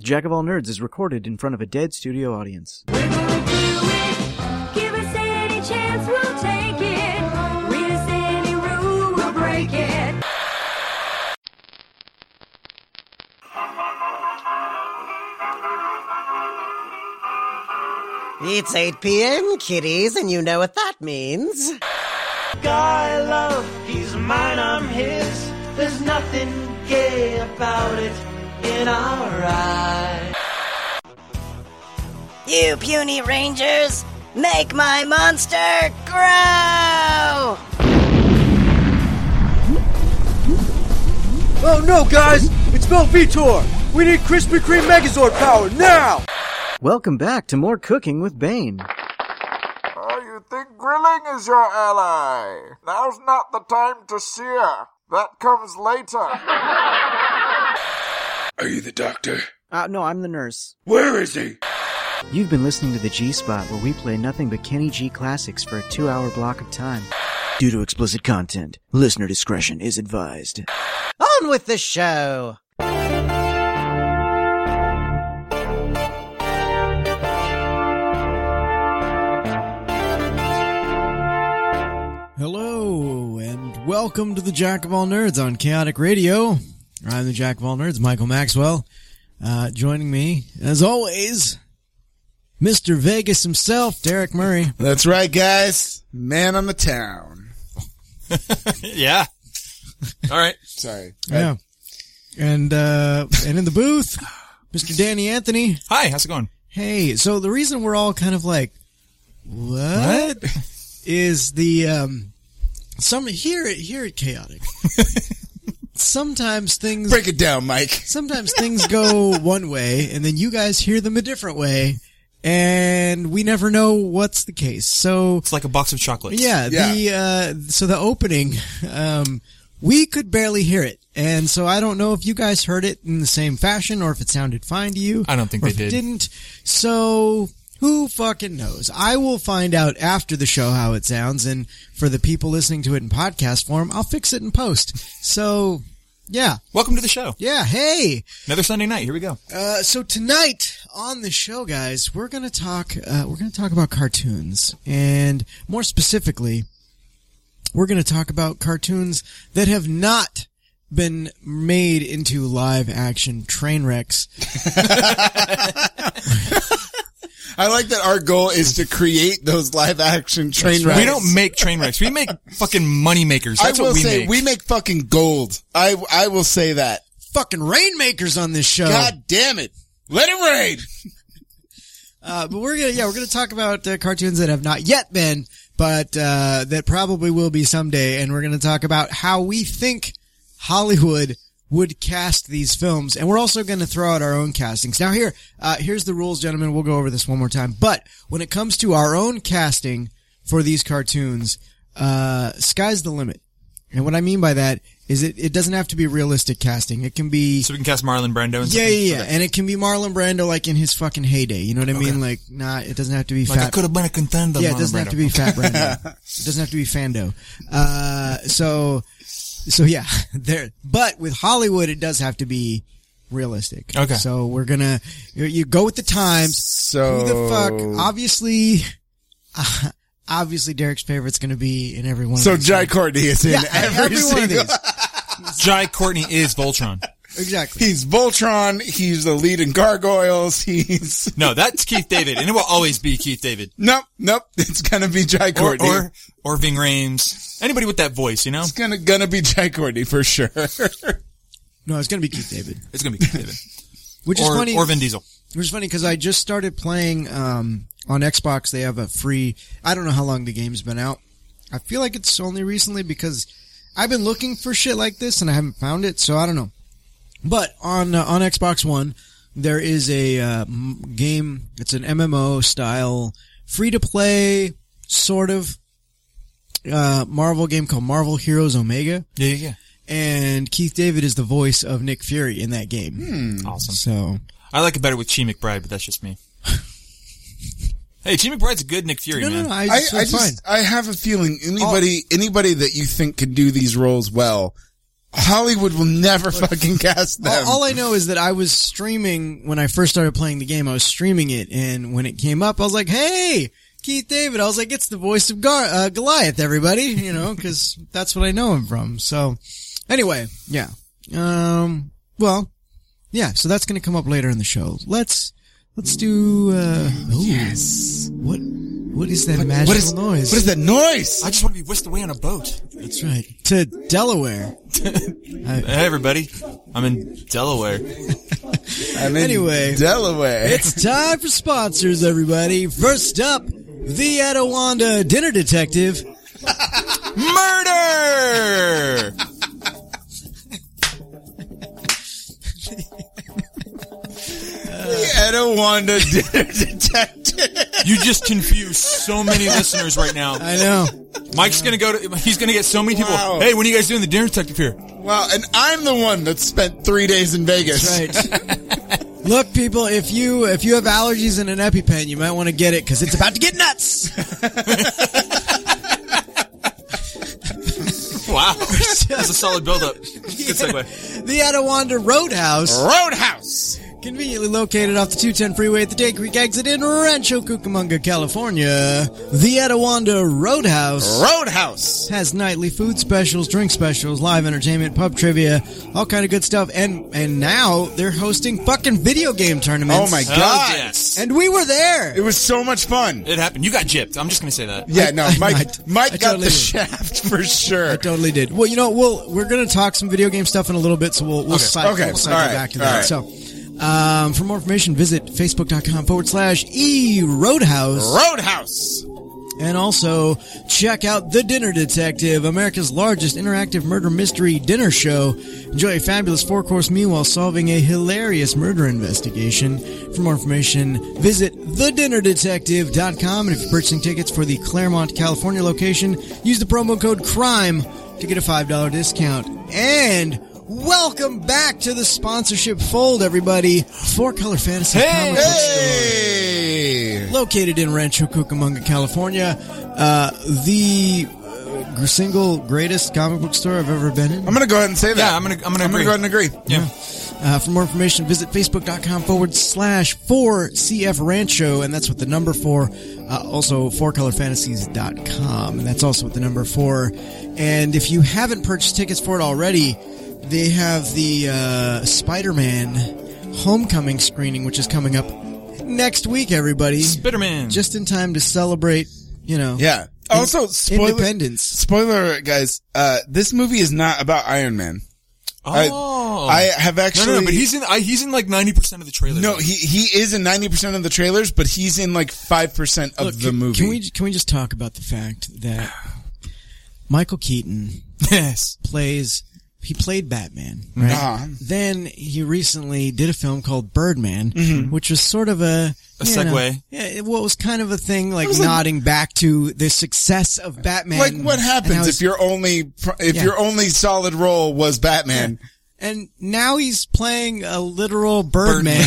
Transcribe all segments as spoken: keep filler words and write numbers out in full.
Jack of All Nerds is recorded in front of a dead studio audience. We're gonna do it. Give us any chance, we'll take it. Read us any rule, we'll break it. It's eight p.m., kiddies, and you know what that means. Guy I love, he's mine, I'm his. There's nothing gay about it in our eyes. You puny rangers, make my monster grow! Oh no, guys! It's Velvetor! We need Krispy Kreme Megazord power now! Welcome back to more Cooking with Bane. Oh, you think grilling is your ally? Now's not the time to sear. That comes later. Are you the doctor? Uh, no, I'm the nurse. Where is he? You've been listening to the G-Spot, where we play nothing but Kenny G classics for a two-hour block of time. Due to explicit content, listener discretion is advised. On with the show! Hello, and welcome to the Jack of All Nerds on Chaotic Radio. I'm the Jack of All Nerds, Michael Maxwell. Uh, joining me, as always, Mister Vegas himself, Derek Murray. That's right, guys. Man on the town. Yeah. All right. Sorry. Yeah. And, uh, and in the booth, Mister Danny Anthony. Hi, how's it going? Hey, so the reason we're all kind of like, what? what? Is the, um, some, here at, here at Chaotic. Sometimes things... Break it down, Mike. Sometimes things go one way, and then you guys hear them a different way, and we never know what's the case. So it's like a box of chocolates. Yeah, yeah. the, uh, so the opening, um, we could barely hear it. And so I don't know if you guys heard it in the same fashion, or if it sounded fine to you. I don't think or they if did. It didn't. So... who fucking knows? I will find out after the show how it sounds, and for the people listening to it in podcast form, I'll fix it in post. So, yeah. Welcome to the show. Yeah, hey! Another Sunday night, here we go. Uh, so tonight on the show, guys, we're gonna talk, uh, we're gonna talk about cartoons. And more specifically, we're gonna talk about cartoons that have not been made into live action train wrecks. I like that our goal is to create those live-action train wrecks. We don't make train wrecks. We make fucking money makers. That's I will what we say, make. we make fucking gold. I, I will say that. Fucking rainmakers on this show. God damn it. Let it rain! Uh, but we're gonna, yeah, we're gonna talk about uh, cartoons that have not yet been, but, uh, that probably will be someday, and we're gonna talk about how we think Hollywood would cast these films, and we're also going to throw out our own castings. Now here, uh, here's the rules, gentlemen. We'll go over this one more time. But when it comes to our own casting for these cartoons, uh, sky's the limit. And what I mean by that is it, it doesn't have to be realistic casting. It can be... So we can cast Marlon Brando and Yeah, something? yeah, yeah. Okay. And it can be Marlon Brando like in his fucking heyday. You know what I Okay. mean? Like, nah, it doesn't have to be Like fat. I could have been a contender, Yeah, it Marlon doesn't Brando. have to be fat Brando. It doesn't have to be Fando. Uh, so... So yeah, there, but with Hollywood, it does have to be realistic. Okay. So we're gonna, you, you go with the times. So... Who the fuck? Obviously, uh, obviously Derek's favorite's gonna be in every one So of these. Jai Courtney is in Yeah, every, every one of single... these. Jai Courtney is Voltron. Exactly. He's Voltron, he's the lead in Gargoyles, he's... No, that's Keith David, and it will always be Keith David. Nope, nope, it's gonna be Jai Or, Courtney. or, or Ving Rhames. Anybody with that voice, you know? It's gonna, gonna be Jai Courtney for sure. No, it's gonna be Keith David. It's gonna be Keith David. Which is or, funny. Or Vin Diesel. Which is funny because I just started playing, um, on Xbox. They have a free, I don't know how long the game's been out. I feel like it's only recently because I've been looking for shit like this and I haven't found it, so I don't know. But on, uh, on Xbox One, there is a, uh, m- game, it's an M M O style, free to play, sort of, uh, Marvel game called Marvel Heroes Omega. Yeah, yeah, yeah. And Keith David is the voice of Nick Fury in that game. Hmm. Awesome. So, I like it better with Chi McBride, but that's just me. Hey, Chi McBride's a good Nick Fury, no, man. no, no, I, I, just, I just, I have a feeling anybody, anybody that you think can do these roles well Hollywood will never fucking cast them. All, all I know is that I was streaming when I first started playing the game. I was streaming it, and when it came up, I was like, "Hey, Keith David!" I was like, "It's the voice of Gar- uh, Goliath, everybody!" You know, because that's what I know him from. So, anyway, yeah. Um. Well, yeah. So that's going to come up later in the show. Let's let's do. Uh, ooh, yes. What what is that What- magical what is- noise? what is that noise? I just want to be whisked away on a boat. That's right. To Delaware. Hey, everybody. I'm in Delaware. I'm in Anyway, Delaware. It's time for sponsors, everybody. First up, the Etowanda Dinner Detective. Murder! The Etowanda Dinner Detective. You just confused so many listeners right now. I know. Mike's gonna go to, he's gonna get so many people. Wow. Hey, when are you guys doing the dinner detective here? Well, and I'm the one that spent three days in Vegas. That's right. Look, people, if you if you have allergies and an EpiPen, you might want to get it because it's about to get nuts. Wow. That's a solid build-up. Good segue. The Etowanda Roadhouse. Roadhouse. Conveniently located off the two ten freeway at the Day Creek exit in Rancho Cucamonga, California. The Etowanda Roadhouse. Roadhouse Has nightly food specials, drink specials, live entertainment, pub trivia, all kind of good stuff. And and now they're hosting fucking video game tournaments. Oh my Oh, god. yes. And we were there. It was so much fun. It happened. You got gypped. I'm just gonna say that. Yeah, no, Mike I- Mike I got totally the did. shaft for sure. I totally did. Well, you know, we'll we're gonna talk some video game stuff in a little bit, so we'll we'll, Okay. cycle, Okay. we'll cycle All right. back to All that. right. So, um, for more information, visit facebook.com forward slash e roadhouse. Roadhouse. And also, check out The Dinner Detective, America's largest interactive murder mystery dinner show. Enjoy a fabulous four-course meal while solving a hilarious murder investigation. For more information, visit the dinner detective dot com. And if you're purchasing tickets for the Claremont, California location, use the promo code CRIME to get a five dollars discount. And welcome back to the sponsorship fold, everybody. Four Color Fantasy Hey! Comic Book Store. Hey. Located in Rancho Cucamonga, California, uh, the uh, single greatest comic book store I've ever been in. I'm gonna go ahead and say that. Yeah, I'm gonna, I'm gonna I'm agree. gonna go ahead and agree. Yeah. Uh, for more information, visit facebook.com forward slash 4CF Rancho, and that's with the number four. Uh, also, four color fantasies dot com, and that's also with the number four. And if you haven't purchased tickets for it already, they have the uh, Spider-Man Homecoming screening, which is coming up next week, everybody. Spider-Man. Just in time to celebrate, you know. Yeah. Also, spoiler, Independence. spoiler, guys. Uh, this movie is not about Iron Man. Oh. I, I have actually. No, no, no, but he's in, I, he's in like ninety percent of the trailer. No, he he is in ninety percent of the trailers, but he's in like five percent of Look, the can, movie. Can we can we just talk about the fact that Michael Keaton Yes. plays he played Batman, right? Uh-huh. Then he recently did a film called Birdman, Mm-hmm. which was sort of a A you know, segue. yeah, it well, it was kind of a thing, like was like- nodding back to the success of Batman. Like, what and happens how if he's- your only if Yeah. your only solid role was Batman? And now he's playing a literal Birdman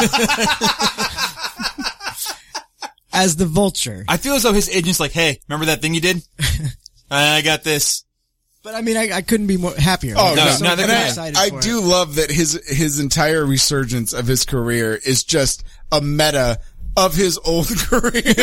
as the Vulture. I feel as though his agent's like, hey, remember that thing you did? I got this. But I mean, I, I couldn't be more happier. Oh Like, no! I'm so no, they're and gonna- I, excited I for do it. love that his his entire resurgence of his career is just a meta of his old career.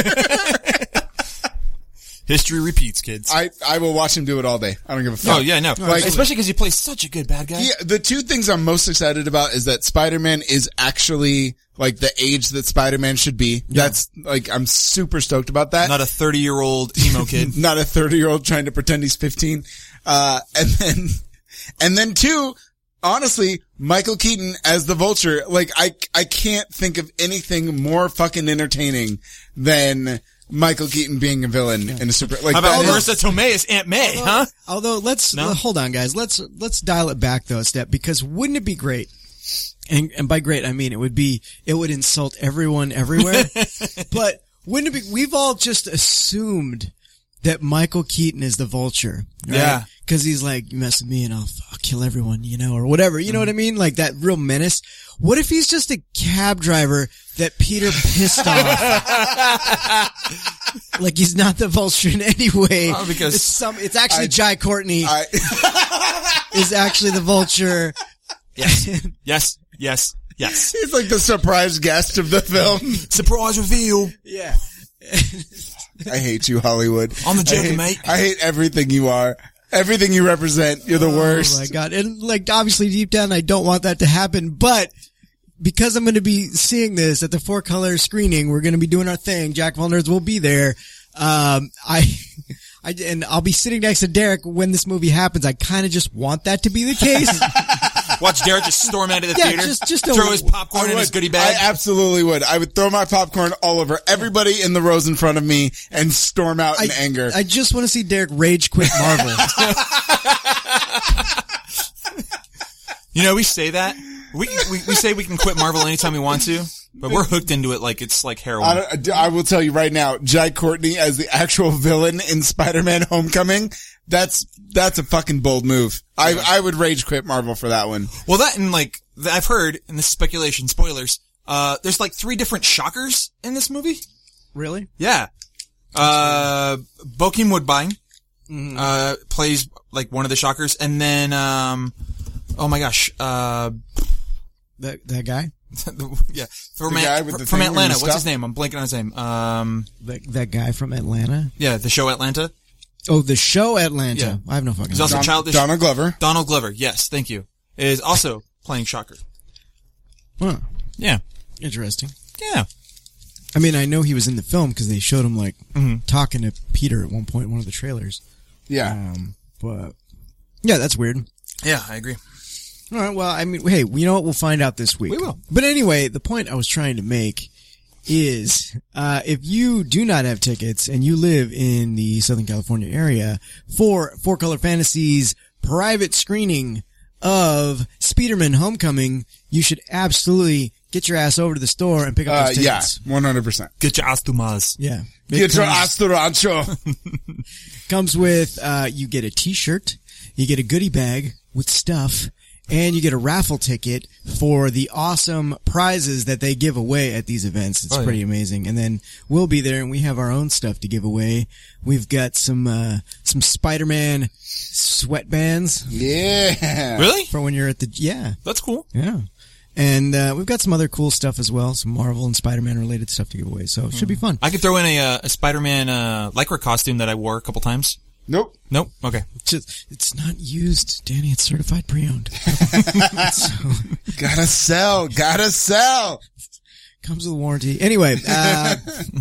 History repeats, kids. I I will watch him do it all day. I don't give a fuck. oh, yeah, no. Like- Especially because he plays such a good bad guy. Yeah, the two things I'm most excited about is that Spider-Man is actually like the age that Spider-Man should be. That's like, I'm super stoked about that. Not a thirty-year-old emo kid. Not a thirty year old trying to pretend he's fifteen. Uh, and then, and then two, honestly, Michael Keaton as the Vulture, like I, I can't think of anything more fucking entertaining than Michael Keaton being a villain in a super, like, How about that is- Marissa Tomei as Aunt May, huh? Although let's No? uh, hold on, guys. Let's let's dial it back though a step, because wouldn't it be great? And and by great I mean it would be it would insult everyone everywhere. But wouldn't it be? We've all just assumed that Michael Keaton is the Vulture, right? Yeah. Because he's like, you mess with me and I'll, I'll kill everyone, you know, or whatever. You know what I mean? Like that real menace. What if he's just a cab driver that Peter pissed off? like he's not the Vulture in any way. Oh, because it's some, it's actually I- Jai Courtney I, is actually the Vulture. yes, yes, yes, yes. he's like the surprise guest of the film. Surprise reveal Yeah. I hate you, Hollywood. on the I joke, hate, mate. I hate everything you are. Everything you represent. You're the worst. Oh my God. And like, obviously deep down, I don't want that to happen, but because I'm going to be seeing this at the four color screening, we're going to be doing our thing. Jack of All Nerds will be there. Um, I, I, and I'll be sitting next to Derek when this movie happens. I kind of just want that to be the case. Watch Derek just storm out of the Yeah, theater, just- just a- throw his popcorn I in his would. goodie bag. I absolutely would. I would throw my popcorn all over everybody in the rows in front of me and storm out in I, anger. I just want to see Derek rage quit Marvel. You know, we say that. We, we we say we can quit Marvel anytime we want to, but we're hooked into it like it's like heroin. I, don't, I will tell you right now, Jai Courtney as the actual villain in Spider-Man Homecoming, that's, that's a fucking bold move. I, I would rage quit Marvel for that one. Well, that and like, th- I've heard, and this is speculation, spoilers, uh, there's like three different Shockers in this movie. Really? Yeah. Uh, Bokeem Woodbine, Mm-hmm. uh, plays like one of the Shockers, and then, um, oh my gosh, uh, That, that guy? yeah, from, The An- guy with the from thing Atlanta, and what's stuff? his name? I'm blanking on his name. Um, That, that guy from Atlanta? yeah, the show Atlanta. Oh, the show Atlanta. Yeah. I have no fucking He's also idea. Don- childish. Donald Glover. Donald Glover, yes, thank you, is also playing Shocker. Huh. Yeah. Interesting. Yeah. I mean, I know he was in the film because they showed him like Mhm. talking to Peter at one point in one of the trailers. Yeah. Um, but yeah, that's weird. Yeah, I agree. All right. Well, I mean, hey, you know what? We'll find out this week. We will. But anyway, the point I was trying to make is, uh, if you do not have tickets and you live in the Southern California area for Four Color Fantasies private screening of Spider-Man Homecoming, you should absolutely get your ass over to the store and pick up Uh, those yeah, tickets. one hundred percent. Get your ass to Maz. Yeah. It Get your comes- ass to Rancho. Comes with, uh, you get a t-shirt, you get a goodie bag with stuff, and you get a raffle ticket for the awesome prizes that they give away at these events. It's Oh, yeah. pretty amazing. And then we'll be there and we have our own stuff to give away. We've got some, uh, some Spider-Man sweatbands Yeah. Really? for when you're at the, yeah, That's cool. yeah. And, uh, we've got some other cool stuff as well, some Marvel and Spider-Man related stuff to give away. So it should be fun. I could throw in a, uh, a Spider-Man, uh, Lycra costume that I wore a couple times. Nope. Nope. Okay. Just, it's not used, Danny. It's certified pre-owned. So, Gotta sell. Gotta sell. comes with a warranty. Anyway, uh,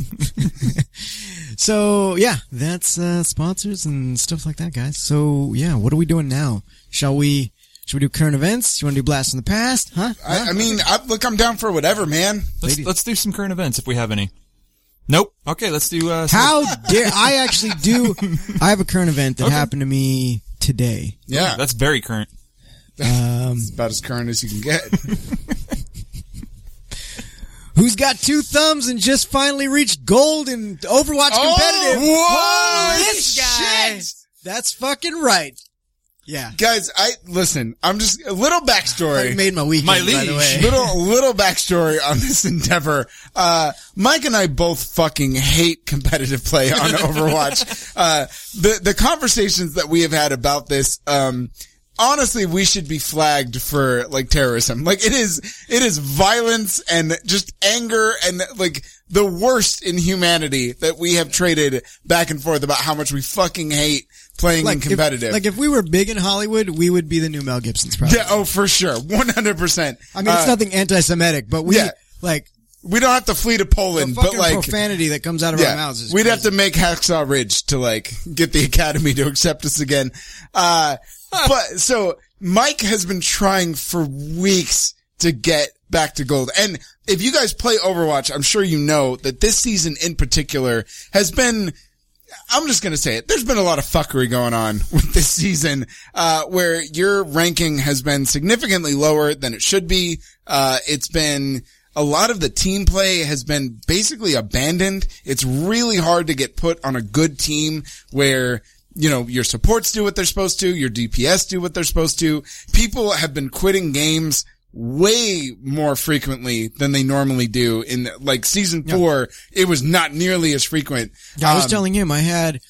so yeah, that's, uh, sponsors and stuff like that, guys. So yeah, what are we doing now? Shall we, should we do current events? You want to do blast from the past? Huh? I, I mean, I, look, I'm down for whatever, man. Let's, Ladies. let's do some current events if we have any. Nope. Okay, let's do, uh, some- How dare, I actually do, I have a current event that Okay. happened to me today. Yeah. That's very current. Um, About as current as you can get. who's got two thumbs and just finally reached gold in Overwatch competitive? whoa, This guy. shit. That's fucking right. Yeah. Guys, I, listen, I'm just, a little backstory. I made my weekend, My by the liege. way. little little backstory on this endeavor. Uh, Mike and I both fucking hate competitive play on Overwatch. Uh, the the conversations that we have had about this, um, honestly, we should be flagged for like terrorism. Like it is, it is violence and just anger and like the worst in humanity that we have traded back and forth about how much we fucking hate playing in competitive. If, like if we were big in Hollywood, we would be the new Mel Gibsons probably. yeah, oh, for sure. one hundred percent. I mean, it's Uh, nothing anti-Semitic, but we, yeah. like, we don't have to flee to the Poland, fucking but like, profanity that comes out of our mouths is we'd crazy. have to make Hacksaw Ridge to like get the Academy to accept us again. Uh, but so Mike has been trying for weeks to get back to gold. And if you guys play Overwatch, I'm sure you know that this season in particular has been, I'm just going to say it. There's been a lot of fuckery going on with this season, uh, where your ranking has been significantly lower than it should be. Uh, it's been, a lot of the team play has been basically abandoned. It's really hard to get put on a good team where, you know, your supports do what they're supposed to, your D P S do what they're supposed to. People have been quitting games way more frequently than they normally do. In like season four, yeah. it was not nearly as frequent. Yeah, I was um, telling him I had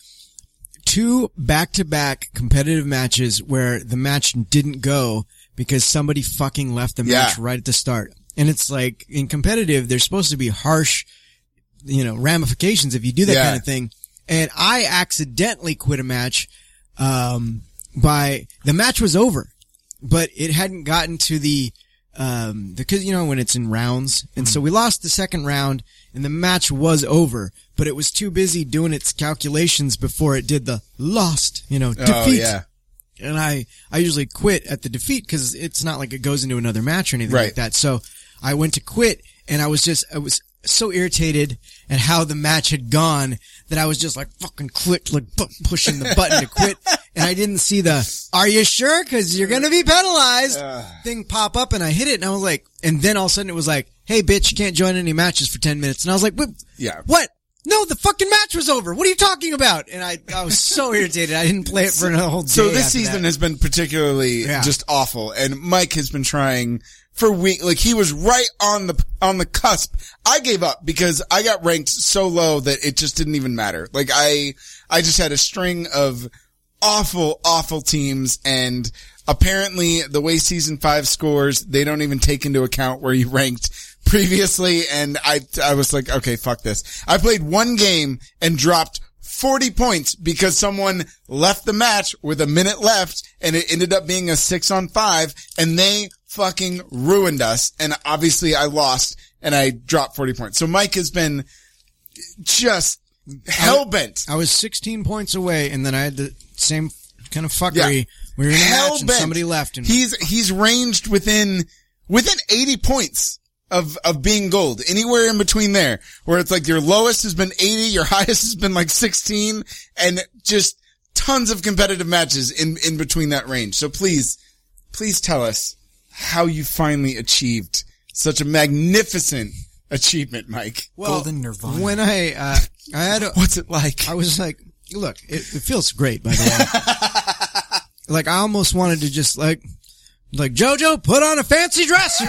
two back-to-back competitive matches where the match didn't go because somebody fucking left the Yeah. match right at the start. And it's like, in competitive, there's supposed to be harsh, you know, ramifications if you do that Yeah. kind of thing. And I accidentally quit a match, um, by, the match was over, but it hadn't gotten to the, um, because, you know, when it's in rounds. And Mm-hmm. so we lost the second round and the match was over, but it was too busy doing its calculations before it did the lost, you know, defeat. Oh, yeah. And I, I usually quit at the defeat because it's not like it goes into another match or anything Right. like that. So I went to quit and I was just, I was so irritated at how the match had gone that I was just like fucking clicked, like pu- pushing the button to quit. And I didn't see the, are you sure? Cause you're going to be penalized thing pop up, and I hit it and I was like, and then all of a sudden it was like, hey bitch, you can't join any matches for ten minutes. And I was like, what? Yeah. What? No, the fucking match was over. What are you talking about? And I, I was so irritated. I didn't play it for a whole day. So this after season that. has been particularly Yeah. just awful, and Mike has been trying for week. Like he was right on the on the cusp. I gave up because I got ranked so low that it just didn't even matter. Like I, I just had a string of awful, awful teams, and apparently the way season five scores, they don't even take into account where you ranked previously. And I, I was like, okay, fuck this. I played one game and dropped forty points because someone left the match with a minute left and it ended up being a six on five and they fucking ruined us. And obviously I lost and I dropped forty points. So Mike has been just hell-bent. I was sixteen points away, and then I had the same kind of fuckery. Yeah. We were in a match and Hell-bent. somebody left. And He's, he's ranged within, within eighty points of, of being gold. Anywhere in between there, where it's like your lowest has been eighty, your highest has been like sixteen, and just tons of competitive matches in, in between that range. So please, please tell us how you finally achieved such a magnificent achievement, Mike. well, Golden Nirvana. when I, uh, I had, a, What's it like? I was like, look, it, it feels great, by the way. Like, I almost wanted to just like, like, JoJo, put on a fancy dress.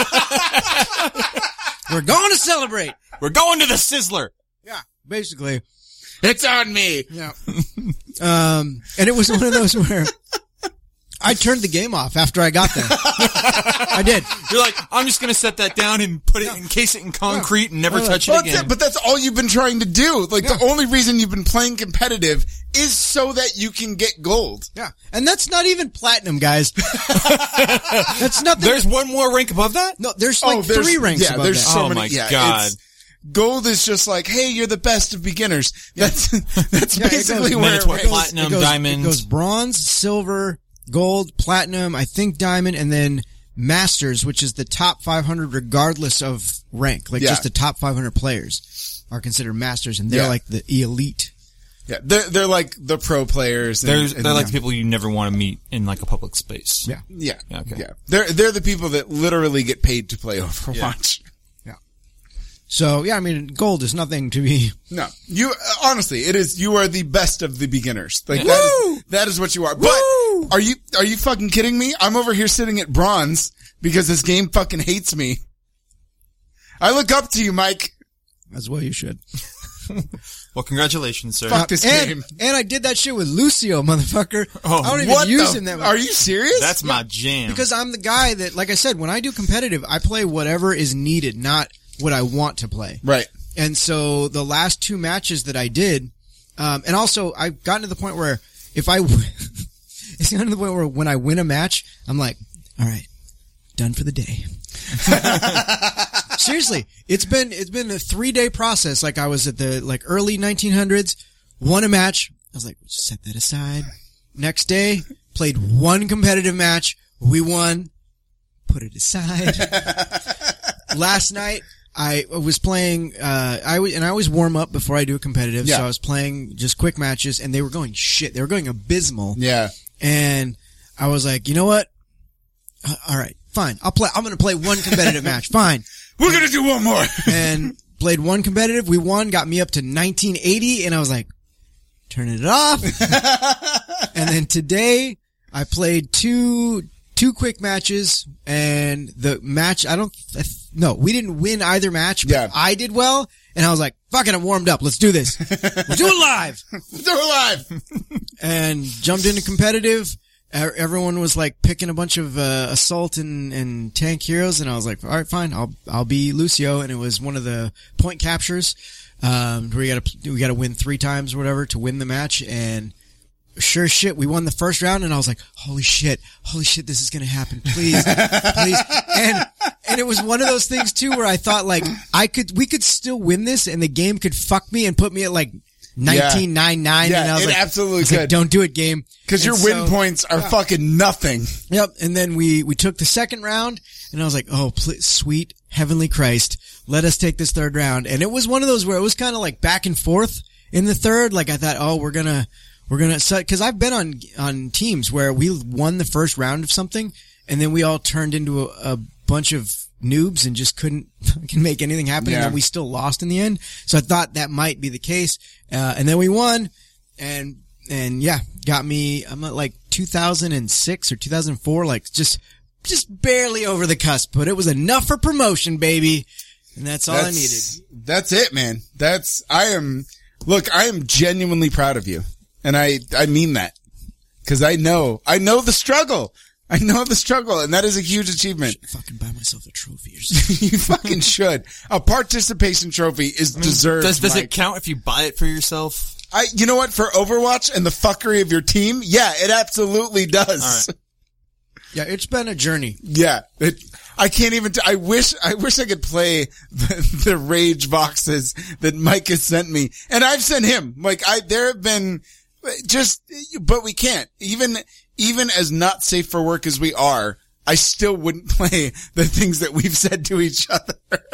We're going to celebrate. We're going to the Sizzler. Yeah, basically. It's on me. Yeah. Um, and it was one of those where I turned the game off after I got there. I did. You're like, I'm just gonna set that down and put it, encase it in concrete and never Yeah. touch it Well, again. that's it, but that's all you've been trying to do. Like Yeah. the only reason you've been playing competitive is so that you can get gold. Yeah. And that's not even platinum, guys. That's nothing. There's one more rank above that? no, there's like oh, there's, three ranks yeah, above there's that. so Oh many. my yeah, God. it's- Gold is just like, hey, you're the best of beginners. That's that's Yeah, it basically goes- where then it it's what ranks. platinum, it goes, diamond. It goes bronze, silver, gold, platinum, I think diamond, and then masters, which is the top five hundred regardless of rank. Like Yeah. just the top five hundred players are considered masters, and they're Yeah. like the elite. Yeah, they're they're like the pro players. And, They're, and, they're like yeah. the people you never want to meet in like a public space. Yeah. Yeah, Okay. yeah. They're they're the people that literally get paid to play Overwatch. So yeah, I mean, gold is nothing to be. No, you uh, honestly, it is. You are the best of the beginners. Like Yeah. that Woo! is that is what you are. Woo! But are you are you fucking kidding me? I'm over here sitting at bronze because this game fucking hates me. I look up to you, Mike. As well, you should. Well, congratulations, sir. Fuck this and, game. and I did that shit with Lucio, motherfucker. Oh, I don't even What use the? him that much. Are you serious? That's my jam. Because I'm the guy that, like I said, when I do competitive, I play whatever is needed, not what I want to play. right. And so the last two matches that I did, um, and also I've gotten to the point where if I, w- it's gotten to the point where when I win a match, I'm like, all right, done for the day. Seriously, it's been, it's been a three day process. Like I was at the, like early nineteen hundreds, won a match. I was like, set that aside. Next day, played one competitive match. We won. Put it aside. Last night, I was playing, uh, I w- and I always warm up before I do a competitive. Yeah. So I was playing just quick matches and they were going shit. They were going abysmal. Yeah. And I was like, you know what? Uh, all right, fine. I'll play, I'm going to play one competitive match. Fine. We're gonna do one more. And played one competitive. We won, got me up to nineteen eighty. And I was like, turning it off. And then today I played two, two quick matches, and the match, I don't, I th- no, we didn't win either match, but Yeah. I did well, and I was like, fuck it, I'm warmed up, let's do this. We'll do it live! Do it live! And jumped into competitive. E- Everyone was like picking a bunch of, uh, assault and, and tank heroes, and I was like, alright, fine, I'll, I'll be Lucio, and it was one of the point captures, um, where we gotta, we gotta win three times or whatever to win the match, and sure as shit, we won the first round, and I was like, holy shit, holy shit, this is gonna happen, please, please. And, and it was one of those things too where I thought like, I could, we could still win this, and the game could fuck me and put me at like nineteen nine nine, Yeah, and I was it like, absolutely I was could. like, don't do it, game. Cause your And win so- points are fucking nothing. Yep. And then we, we took the second round, and I was like, oh, please, sweet heavenly Christ, let us take this third round. And it was one of those where it was kind of like back and forth in the third. Like I thought, oh, we're gonna, we're gonna, so, cause I've been on, on teams where we won the first round of something, and then we all turned into a, a bunch of noobs and just couldn't fucking make anything happen, Yeah. and then we still lost in the end. So I thought that might be the case. Uh, and then we won, and, and yeah, got me, I'm at like two thousand six or two thousand four, like just, just barely over the cusp, but it was enough for promotion, baby. And that's all I That's- needed. That's it, man. That's, I am, look, I am genuinely proud of you. And I, I mean that. Cause I know, I know the struggle. I know the struggle, and that is a huge achievement. Fucking buy myself a trophy or something. You fucking should. A participation trophy is I mean, deserved. Does, does Mike. it count if you buy it for yourself? I, you know what? For Overwatch and the fucking of your team, yeah, it absolutely does. All right. Yeah, it's been a journey. Yeah, it, I can't even. T- I wish. I wish I could play the, the rage boxes that Mike has sent me, and I've sent him. Like I, there have been just, but we can't. Even even as not safe for work as we are, I still wouldn't play the things that we've said to each other.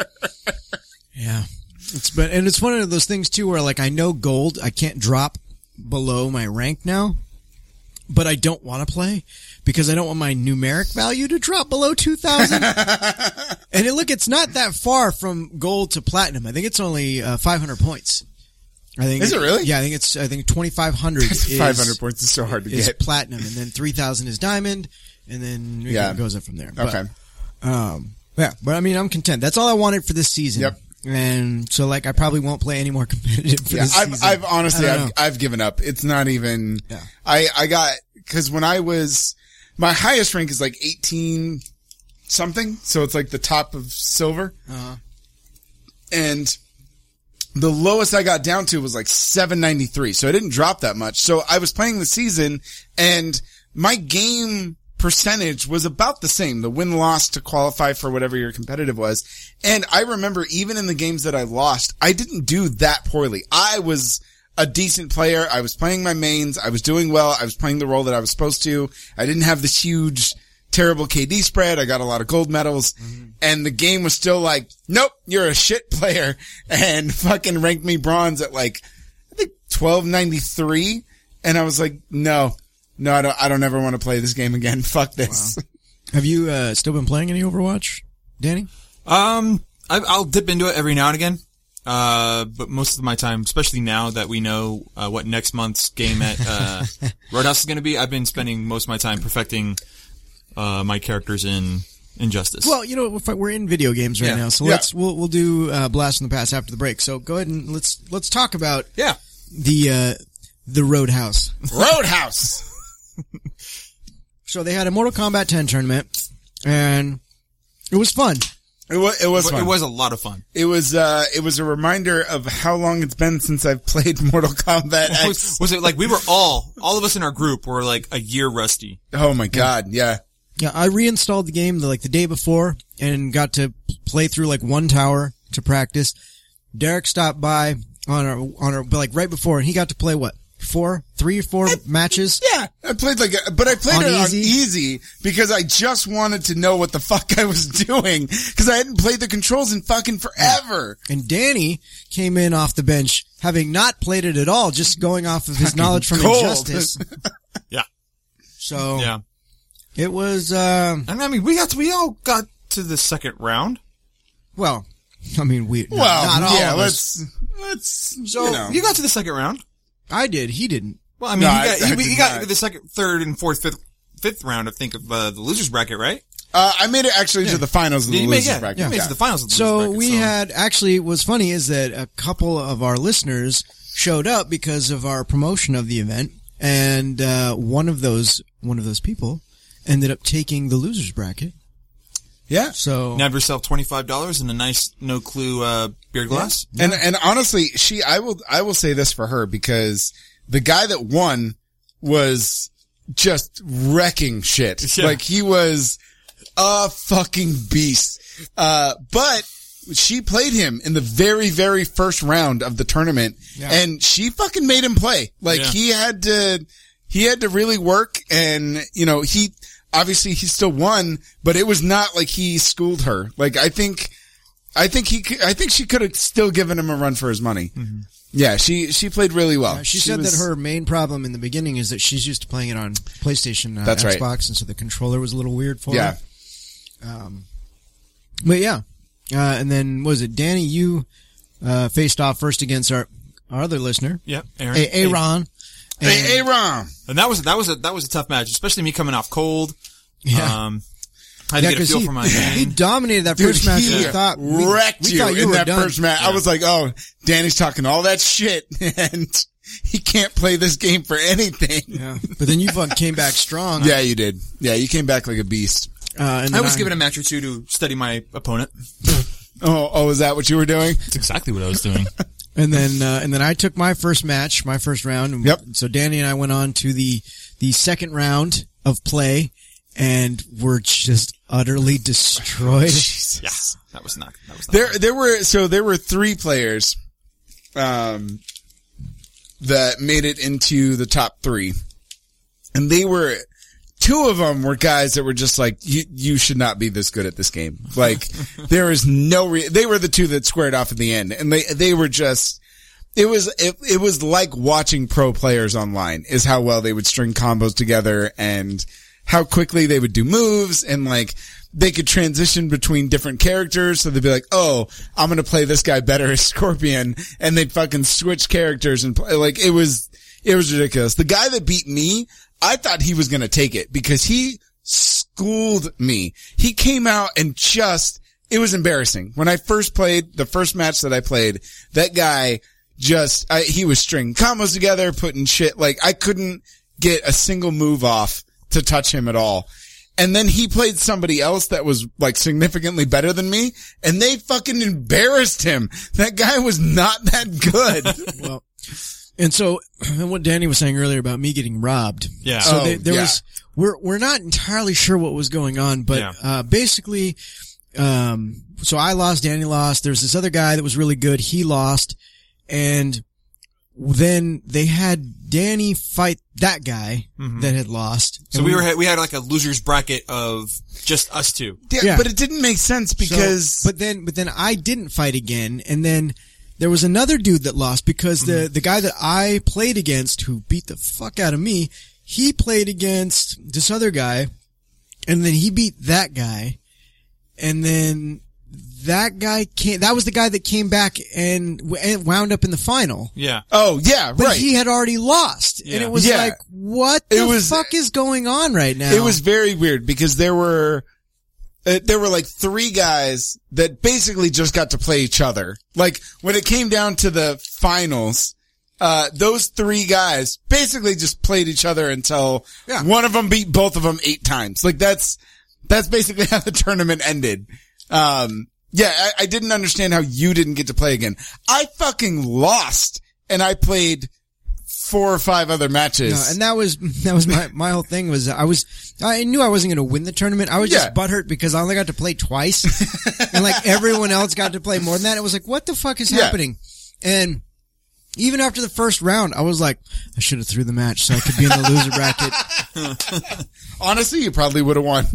Yeah. It's been, and it's one of those things too where like I know gold, I can't drop below my rank now, but I don't want to play because I don't want my numeric value to drop below two thousand. And it, look, it's not that far from gold to platinum. I think it's only uh, five hundred points. I think Is it really? Yeah, I think it's, I think twenty-five hundred is Five hundred points is so hard to is get. platinum, and then three thousand is diamond, and then it Yeah. goes up from there. But, Okay. um, yeah, but I mean, I'm content. That's all I wanted for this season. Yep. And so, like, I probably won't play any more competitive for Yeah, this I've, season. I've honestly, I don't I've, know. I've given up. It's not even, Yeah. I, I got, cause when I was, my highest rank is like eighteen something. So it's like the top of silver. Uh-huh. And the lowest I got down to was like seven ninety-three. So I didn't drop that much. So I was playing the season, and my game percentage was about the same, the win-loss to qualify for whatever your competitive was. And I remember even in the games that I lost, I didn't do that poorly. I was a decent player. I was playing my mains. I was doing well. I was playing the role that I was supposed to. I didn't have this huge, terrible K D spread. I got a lot of gold medals. Mm-hmm. And the game was still like, nope, you're a shit player, and fucking ranked me bronze at like, I think twelve ninety-three. And I was like, no. No, I don't, I don't ever want to play this game again. Fuck this. Wow. Have you uh, still been playing any Overwatch, Danny? Um, I, I'll dip into it every now and again. Uh, but most of my time, especially now that we know uh, what next month's game at uh, Roadhouse is going to be, I've been spending most of my time perfecting uh, my characters in Injustice. Well, you know, we're in video games right Yeah. now, so Yeah. let's we'll we'll do uh, Blast from the Past after the break. So go ahead and let's let's talk about yeah the uh, the Roadhouse. Roadhouse. So they had a Mortal Kombat ten tournament, and it was fun. It was, it was fun. It was a lot of fun. It was, uh, it was a reminder of how long it's been since I've played Mortal Kombat X. Was, was it like we were all, all of us in our group were like a year rusty? Oh my god, yeah. Yeah, I reinstalled the game the, like the day before and got to play through like one tower to practice. Derek stopped by on our on our but like right before, and he got to play what four, three or four I, matches. Yeah, I played like, a, but I played on it easy. on easy because I just wanted to know what the fuck I was doing because I hadn't played the controls in fucking forever. And Danny came in off the bench, having not played it at all, just going off of his Fucking knowledge from cold. Injustice. Yeah. So yeah, it was. Um, and I mean, we got to, we all got to the second round. Well, I mean, we Well, not, not all yeah, of let's us. let's. So you know. you got to the second round. I did. He didn't. Well, I mean, No, he I- got, I he, did he got not. the second, third, and fourth, fifth fifth round, I think, of uh, the losers bracket, right? Uh, I made it actually Yeah. to the finals of the You made- losers yeah, bracket. you made it to the finals of the losers So bracket. we so. had, actually, what's funny is that a couple of our listeners showed up because of our promotion of the event, and uh, one of those one of those people ended up taking the losers bracket. Yeah. So Nab yourself twenty-five dollars and a nice no clue uh, beer glass. And and honestly, she I will I will say this for her because the guy that won was just wrecking shit. Yeah. Like he was a fucking beast. Uh, but she played him in the very, very first round of the tournament Yeah. and she fucking made him play. Like Yeah. he had to, he had to really work and, you know, he, obviously he still won, but it was not like he schooled her. Like I think, I think he, could, I think she could have still given him a run for his money. Mm-hmm. Yeah, she, she played really well. Yeah, she, said was- that her main problem in the beginning is that she's used to playing it on PlayStation, uh, That's right. Xbox, and so the controller was a little weird for Yeah. her. Um, but yeah, uh, and then what was it, Danny? You uh, faced off first against our our other listener, Yep, Aaron. A- Aaron. Hey, Aaron. And that was that was a that was a tough match, especially me coming off cold. Yeah. Um, I had to Yeah, get a 'cause feel he, for my he vein. dominated that Dude, first match. he We thought we, wrecked we you thought you in were that done. first match. I was like, oh, Danny's talking all that shit and he can't play this game for anything. Yeah. But then you fucking came back strong. Yeah, you did. Yeah, you came back like a beast. Uh, and I then was given a match or two to study my opponent. Oh, oh, is that what you were doing? That's exactly what I was doing. And then, uh, and then I took my first match, my first round. And Yep. So Danny and I went on to the, the second round of play and were just utterly destroyed. Yeah, that was not. That was not There, there were, so there were three players, um, that made it into the top three. And they were, two of them were guys that were just like, you, you should not be this good at this game. Like, there is no re- they were the two that squared off at the end. And they, they were just, it was, it, it was like watching pro players online is how well they would string combos together and how quickly they would do moves and like, they could transition between different characters. So they'd be like, oh, I'm going to play this guy better as Scorpion. And they'd fucking switch characters and play. Like, it was, it was ridiculous. The guy that beat me, I thought he was going to take it because he schooled me. He came out and just, it was embarrassing. When I first played, the first match that I played, that guy just, I, he was stringing combos together, putting shit, like I couldn't get a single move off to touch him at all. And then he played somebody else that was like significantly better than me and they fucking embarrassed him. That guy was not that good. Well, and so, and what Danny was saying earlier about me getting robbed. Yeah. So Oh, they, there yeah. was, we're, we're not entirely sure what was going on, but, Yeah. uh, basically, um, so I lost, Danny lost. There's this other guy that was really good. He lost. And then they had Danny fight that guy that had lost. So And we were we had like a losers bracket of just us two. Yeah, Yeah. but it didn't make sense because, So, but then, but then I didn't fight again, and then there was another dude that lost because the the guy that I played against, who beat the fuck out of me, he played against this other guy, and then he beat that guy, and then that guy came. That was the guy that came back and, w- and wound up in the final. Yeah. oh yeah, But right. he had already lost, and Yeah. it was Yeah. like, what It the was- fuck is going on right now? It was very weird because there were, uh, there were like three guys that basically just got to play each other. Like when it came down to the finals, uh, those three guys basically just played each other until Yeah. one of them beat both of them eight times. Like that's, that's basically how the tournament ended. Um, yeah, I, I didn't understand how you didn't get to play again. I fucking lost and I played four or five other matches. No, and that was that was my my whole thing was I was I knew I wasn't going to win the tournament. I was Yeah. just butthurt because I only got to play twice, and like everyone else got to play more than that. It was like, what the fuck is Yeah. happening? And even after the first round, I was like, I should have threw the match so I could be in the loser bracket. Honestly, you probably would have won.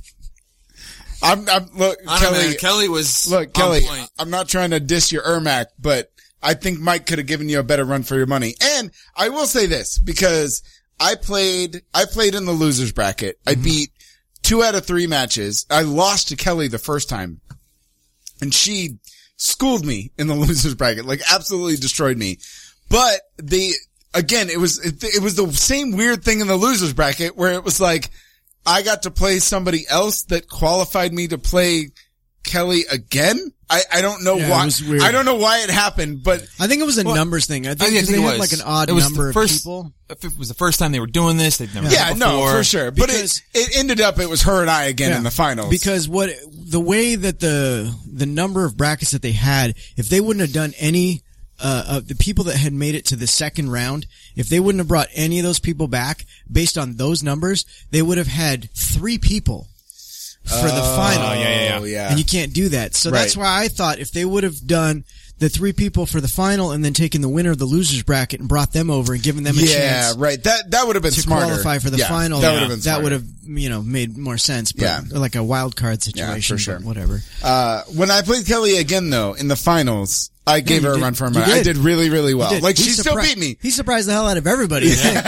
I'm, I'm, look, I don't know, Kelly, man. Kelly was look, on Kelly, point. I'm not trying to diss your Ermac, but I think Mike could have given you a better run for your money. And I will say this because I played, I played in the losers bracket. I beat two out of three matches. I lost to Kelly the first time and she schooled me in the losers bracket, like absolutely destroyed me. But the, again, it was, it, it was the same weird thing in the losers bracket where it was like, I got to play somebody else that qualified me to play Kelly again. I, I don't know Yeah, it why. was weird. I don't know why it happened, but I think it was a Well, numbers thing. I I think, think 'cause it they was had like an odd it was number the first, of people. If it was the first time they were doing this, they've never yeah, done it no, before. for sure. But Because- it, it ended up, it was her and I again Yeah. in the finals. Because what the way that the the number of brackets that they had, if they wouldn't have done any uh of the people that had made it to the second round, if they wouldn't have brought any of those people back based on those numbers, they would have had three people for the final. Oh, yeah, yeah, yeah. Oh, yeah. And you can't do that. So that's Right. why I thought if they would have done the three people for the final and then taken the winner of the losers bracket and brought them over and given them a yeah, chance right. That, that would have been to smarter. qualify for the Yeah, final, That would have been that smarter. would have, you know, made more sense. But Yeah. like a wild card situation, for sure. but whatever. Uh, when I played Kelly again though, in the finals, I gave you her a did. run for her You money. I did. did really, really well. He did. Like He she still surpri- beat me. He surprised the hell out of everybody.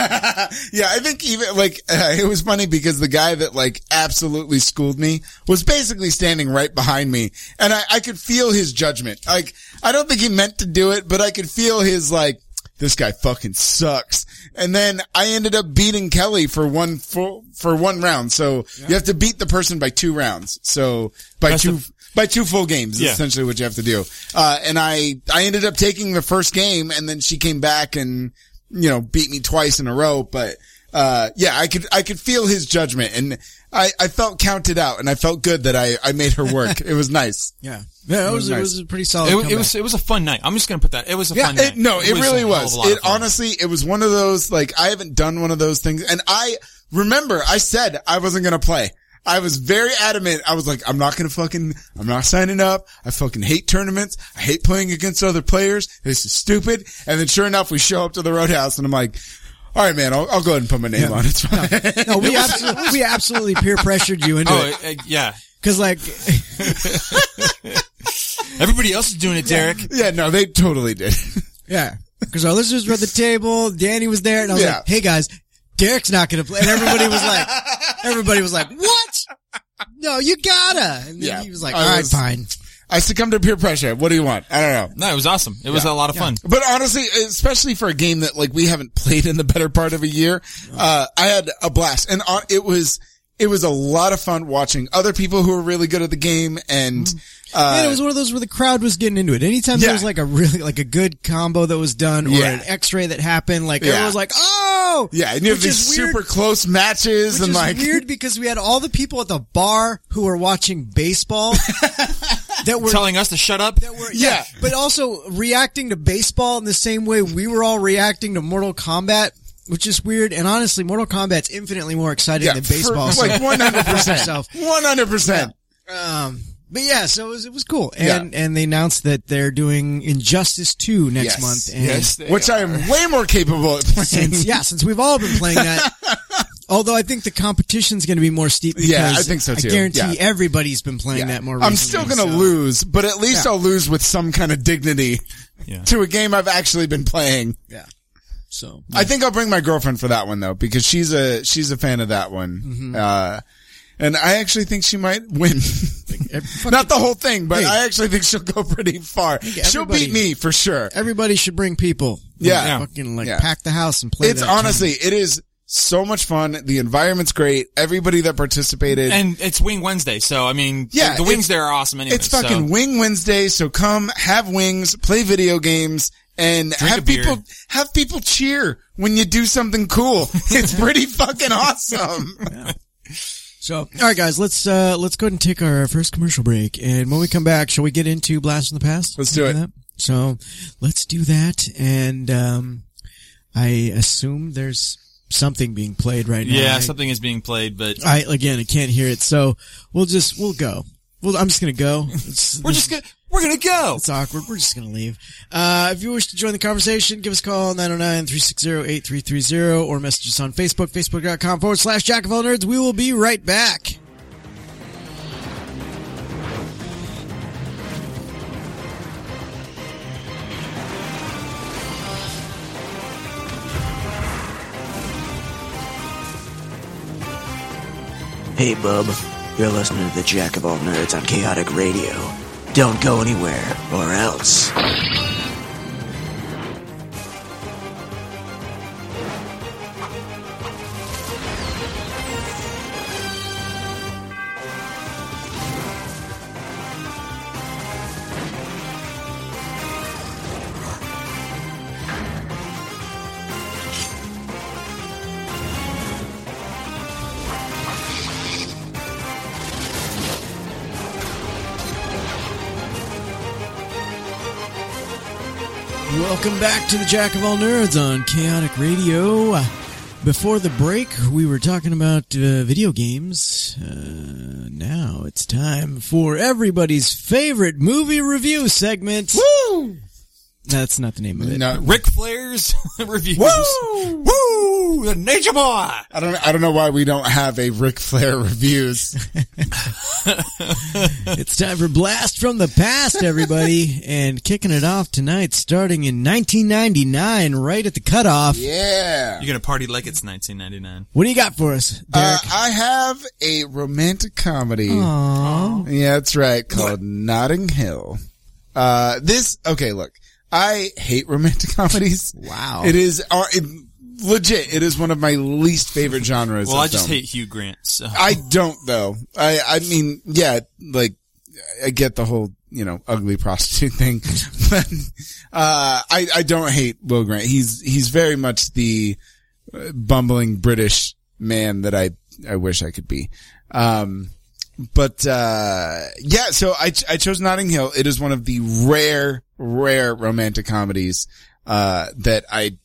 Yeah, I think even like uh, it was funny because the guy that like absolutely schooled me was basically standing right behind me, and I, I could feel his judgment. Like I don't think he meant to do it, but I could feel his like, this guy fucking sucks. And then I ended up beating Kelly for one full for one round. So you have to beat the person by two rounds. So by Best two. of- By two full games, is Yeah. essentially what you have to do. Uh, and I, I ended up taking the first game and then she came back and, you know, beat me twice in a row. But, uh, yeah, I could, I could feel his judgment and I, I felt counted out and I felt good that I, I made her work. It was nice. Yeah. Yeah, it was, nice. it was a pretty solid It, comeback. it was it was a fun night. I'm just gonna put that. It was a Yeah, fun night. it, no, it, really a hell of was. a lot of It fun. honestly, it was one of those, like, I haven't done one of those things. And I remember I said I wasn't going to play. I was very adamant. I was like, I'm not going to fucking, I'm not signing up. I fucking hate tournaments. I hate playing against other players. This is stupid. And then sure enough, we show up to the Roadhouse and I'm like, all right, man, I'll, I'll go ahead and put my name Yeah. on it. It's fine. No, we absolutely, we absolutely peer pressured you into Oh it. uh, yeah. Cause like, Everybody else is doing it, Derek. Yeah, no, they totally did. yeah, cause our listeners were at the table, Danny was there, and I was Yeah. like, hey guys, Derek's not gonna play. And everybody was like, everybody was like, what? No, you gotta. And then Yeah. he was like, I all right, was- fine. I succumbed to peer pressure. What do you want? I don't know. No, it was awesome. It was Yeah. a lot of fun. But honestly, especially for a game that like we haven't played in the better part of a year, uh, I had a blast and uh, it was, it was a lot of fun watching other people who were really good at the game and, uh, And it was one of those where the crowd was getting into it. Anytime Yeah. there was like a really, like a good combo that was done or Yeah. an x-ray that happened, like Yeah. everyone was like, oh! yeah, and you have Which these is weird. super close matches Which and is like, weird because we had all the people at the bar who were watching baseball that were Telling us to shut up. that were Yeah. but also reacting to baseball in the same way we were all reacting to Mortal Kombat, which is weird. And honestly, Mortal Kombat's infinitely more exciting yeah, than baseball. for, so like one hundred percent, yourself. one hundred percent. Um, but yeah, so it was, it was cool. Yeah. And, and they announced that they're doing Injustice two next Yes. month. And Yes, they Which I am way more capable at playing. since, yeah, since we've all been playing that. Although I think the competition's going to be more steep because Yeah, I think so too. I guarantee Yeah. everybody's been playing Yeah. that more recently. I'm still gonna so- lose, but at least Yeah. I'll lose with some kind of dignity Yeah. to a game I've actually been playing. Yeah. So I think I'll bring my girlfriend for that one though, because she's a, she's a fan of that one. Mm-hmm. Uh, and I actually think she might win. Not the whole thing, but Hey. I actually think she'll go pretty far. She'll everybody- beat me for sure. everybody should bring people. Yeah. Like, Yeah. fucking like Yeah. pack the house and play. It's that honestly, it is so much fun. The environment's great. Everybody that participated. And it's Wing Wednesday, so I mean, Yeah, the, the wings it's- there are awesome anyway. It's fucking so. Wing Wednesday, so come have wings, play video games, and Drink a have beer. people have people cheer when you do something cool. It's pretty fucking awesome. So, all right, guys, let's uh let's go ahead and take our first commercial break, and when we come back, shall we get into Blast from the Past? Let's do it. That? So, let's do that, and um, I assume there's something being played right now. Yeah, right? something is being played, but I again, I can't hear it, so we'll just we'll go. Well, I'm just gonna go. It's, we're just gonna we're gonna go. It's awkward. We're just going to leave. Uh, if you wish to join the conversation, give us a call, nine oh nine, three six zero, eight three three zero, or message us on Facebook, facebook.com forward slash Jack of All Nerds. We will be right back. Hey, bub. You're listening to the Jack of All Nerds on Chaotic Radio. Don't go anywhere, or else. Welcome back to the Jack of All Nerds on Chaotic Radio. Before the break, we were talking about uh, video games. Uh, now it's time for everybody's favorite movie review segment. Woo! That's not the name of it. No, Ric Flair's reviews. Woo! Woo! The Nature Boy! I don't. I don't know why we don't have a Ric Flair reviews. It's time for Blast from the Past, everybody, and kicking it off tonight, starting in nineteen ninety-nine, right at the cutoff. Yeah. You're gonna party like it's nineteen ninety-nine. What do you got for us, Uh, Derek? I have a romantic comedy. Aww. Yeah, that's right. Called Notting Hill. Uh, this, okay, look, I hate romantic comedies. Wow. It is, uh, it, legit, it is one of my least favorite genres. Well, of I just film. hate Hugh Grant, so. I don't though. I, I mean, yeah, like, I get the whole, you know, ugly prostitute thing, but, uh, I, I don't hate Will Grant. He's, he's very much the uh, bumbling British man that I, I wish I could be. Um, but, uh, yeah, so I, I chose Notting Hill. It is one of the rare, rare romantic comedies, uh, that I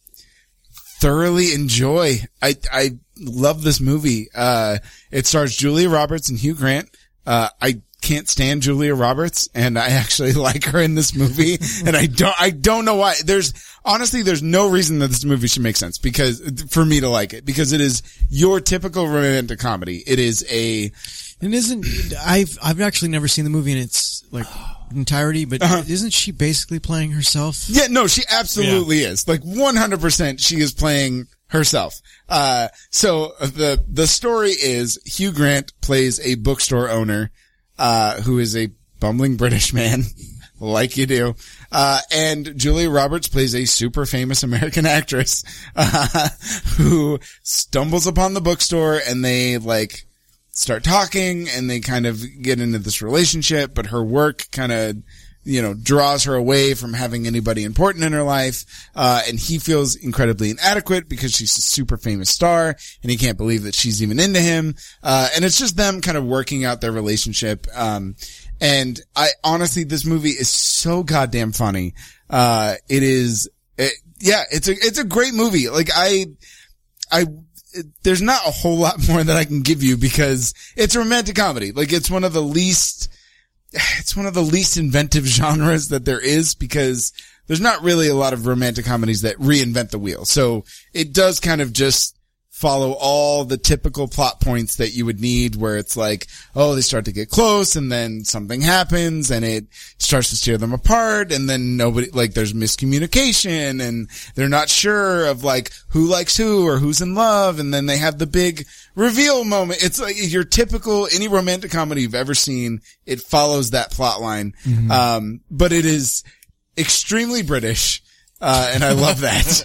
thoroughly enjoy. I, I love this movie. Uh, it stars Julia Roberts and Hugh Grant. Uh, I can't stand Julia Roberts, and I actually like her in this movie, and I don't, I don't know why. There's, honestly, there's no reason that this movie should make sense because, for me to like it, because it is your typical romantic comedy. It is a, And isn't, I've, I've actually never seen the movie in its, like, entirety, but Uh-huh. isn't she basically playing herself? yeah, no, she absolutely is. Like, one hundred percent she is playing herself. Uh, so the, the story is Hugh Grant plays a bookstore owner, uh, who is a bumbling British man, like you do. Uh, and Julia Roberts plays a super famous American actress, uh, who stumbles upon the bookstore and they, like, start talking and they kind of get into this relationship, but her work kind of, you know, draws her away from having anybody important in her life. Uh, and he feels incredibly inadequate because she's a super famous star and he can't believe that she's even into him. Uh, and it's just them kind of working out their relationship. Um, and I honestly, this movie is so goddamn funny. Uh, it is, it, yeah, it's a, it's a great movie. Like I, I, it, there's not a whole lot more that I can give you because it's a romantic comedy. Like it's one of the least, it's one of the least inventive genres that there is because there's not really a lot of romantic comedies that reinvent the wheel. So it does kind of just follow all the typical plot points that you would need where it's like, oh, they start to get close and then something happens and it starts to tear them apart and then nobody, like there's miscommunication and they're not sure of like who likes who or who's in love and then they have the big reveal moment. It's like your typical, any romantic comedy you've ever seen, it follows that plot line. Mm-hmm. Um, but it is extremely British, uh, and I love that.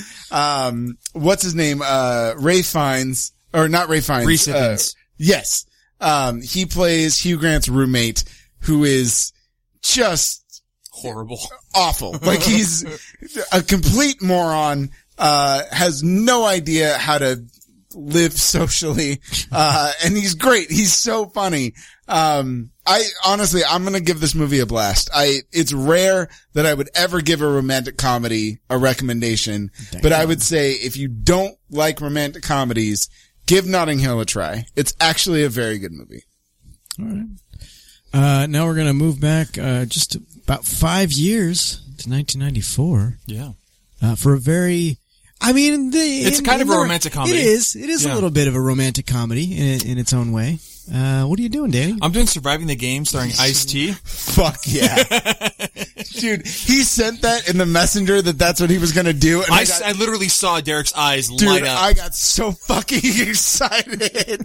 Um, what's his name? Uh, Ray Fiennes, or not Ray Fiennes. Rhys uh, Ifans. yes. Um, he plays Hugh Grant's roommate who is just horrible, awful. Like he's a complete moron, uh, has no idea how to live socially. Uh, and he's great. He's so funny. Um, I honestly, I'm going to give this movie a blast. I, it's rare that I would ever give a romantic comedy a recommendation, Damn. But I would say if you don't like romantic comedies, give Notting Hill a try. It's actually a very good movie. All right. Uh, now we're going to move back, uh, just about five years to nineteen ninety-four. Yeah. Uh, for a very, I mean, the, it's in, kind in of a the, romantic comedy. It is. It is yeah. a little bit of a romantic comedy in, in its own way. Uh, what are you doing, Danny? I'm doing Surviving the Game starring Ice-T. Fuck yeah. Dude, he sent that in the messenger that that's what he was going to do. And I, I, got, I literally saw Derek's eyes dude, light up. I got so fucking excited.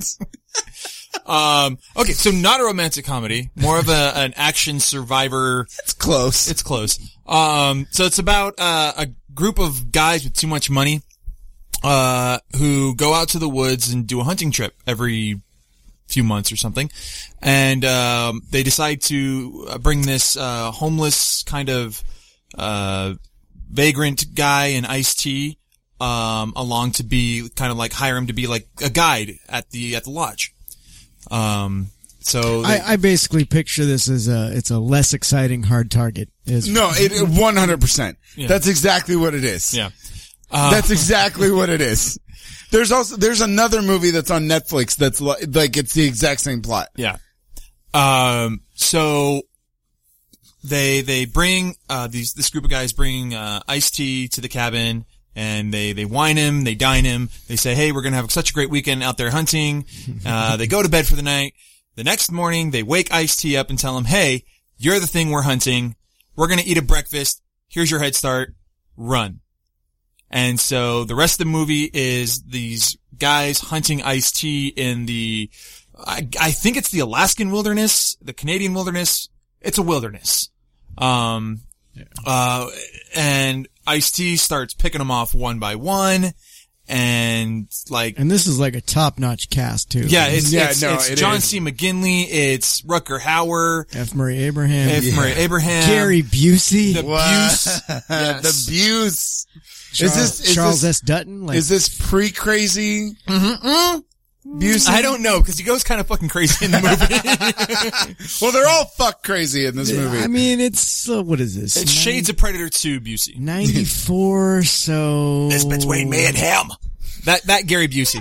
um, okay, so not a romantic comedy, more of a, an action survivor. It's close. It's close. Um, so it's about, uh, a group of guys with too much money, uh, who go out to the woods and do a hunting trip every few months or something. And, um, they decide to bring this, uh, homeless kind of, uh, vagrant guy in Ice-T, um, along to be kind of like hire him to be like a guide at the, at the lodge. Um, So they, I, I basically picture this as a it's a less exciting hard target. Is No, it one hundred percent. Yeah. That's exactly what it is. yeah. Uh, That's exactly what it is. There's also there's another movie that's on Netflix that's li- like it's the exact same plot. Yeah. Um, so they, they bring, uh, these, this group of guys bring, uh, Ice-T to the cabin and they, they wine him, they dine him. They say, hey, we're going to have such a great weekend out there hunting. Uh, they go to bed for the night. The next morning, they wake Ice-T up and tell him, hey, you're the thing we're hunting. We're going to eat a breakfast. Here's your head start. Run. And so the rest of the movie is these guys hunting Ice-T in the, I, I think it's the Alaskan wilderness, the Canadian wilderness. It's a wilderness. Um, uh, and Ice-T starts picking them off one by one. And like, and this is like a top-notch cast too. yeah, it's, Yeah, it's, no, it's it John is. C. McGinley. It's Rutger Hauer. F. Murray Abraham, F. Murray Abraham. Gary Busey, The Buse. The Buse. Charles, is this is Charles this, S. Dutton. Like, is this pre-crazy? Mm-hmm. Busey? I don't know, cause he goes kind of fucking crazy in the movie. Well, they're all fuck crazy in this movie. I mean, it's uh, what is this? It's Shades of Predator two Busey. ninety-four. So It's between me and him. That, that Gary Busey.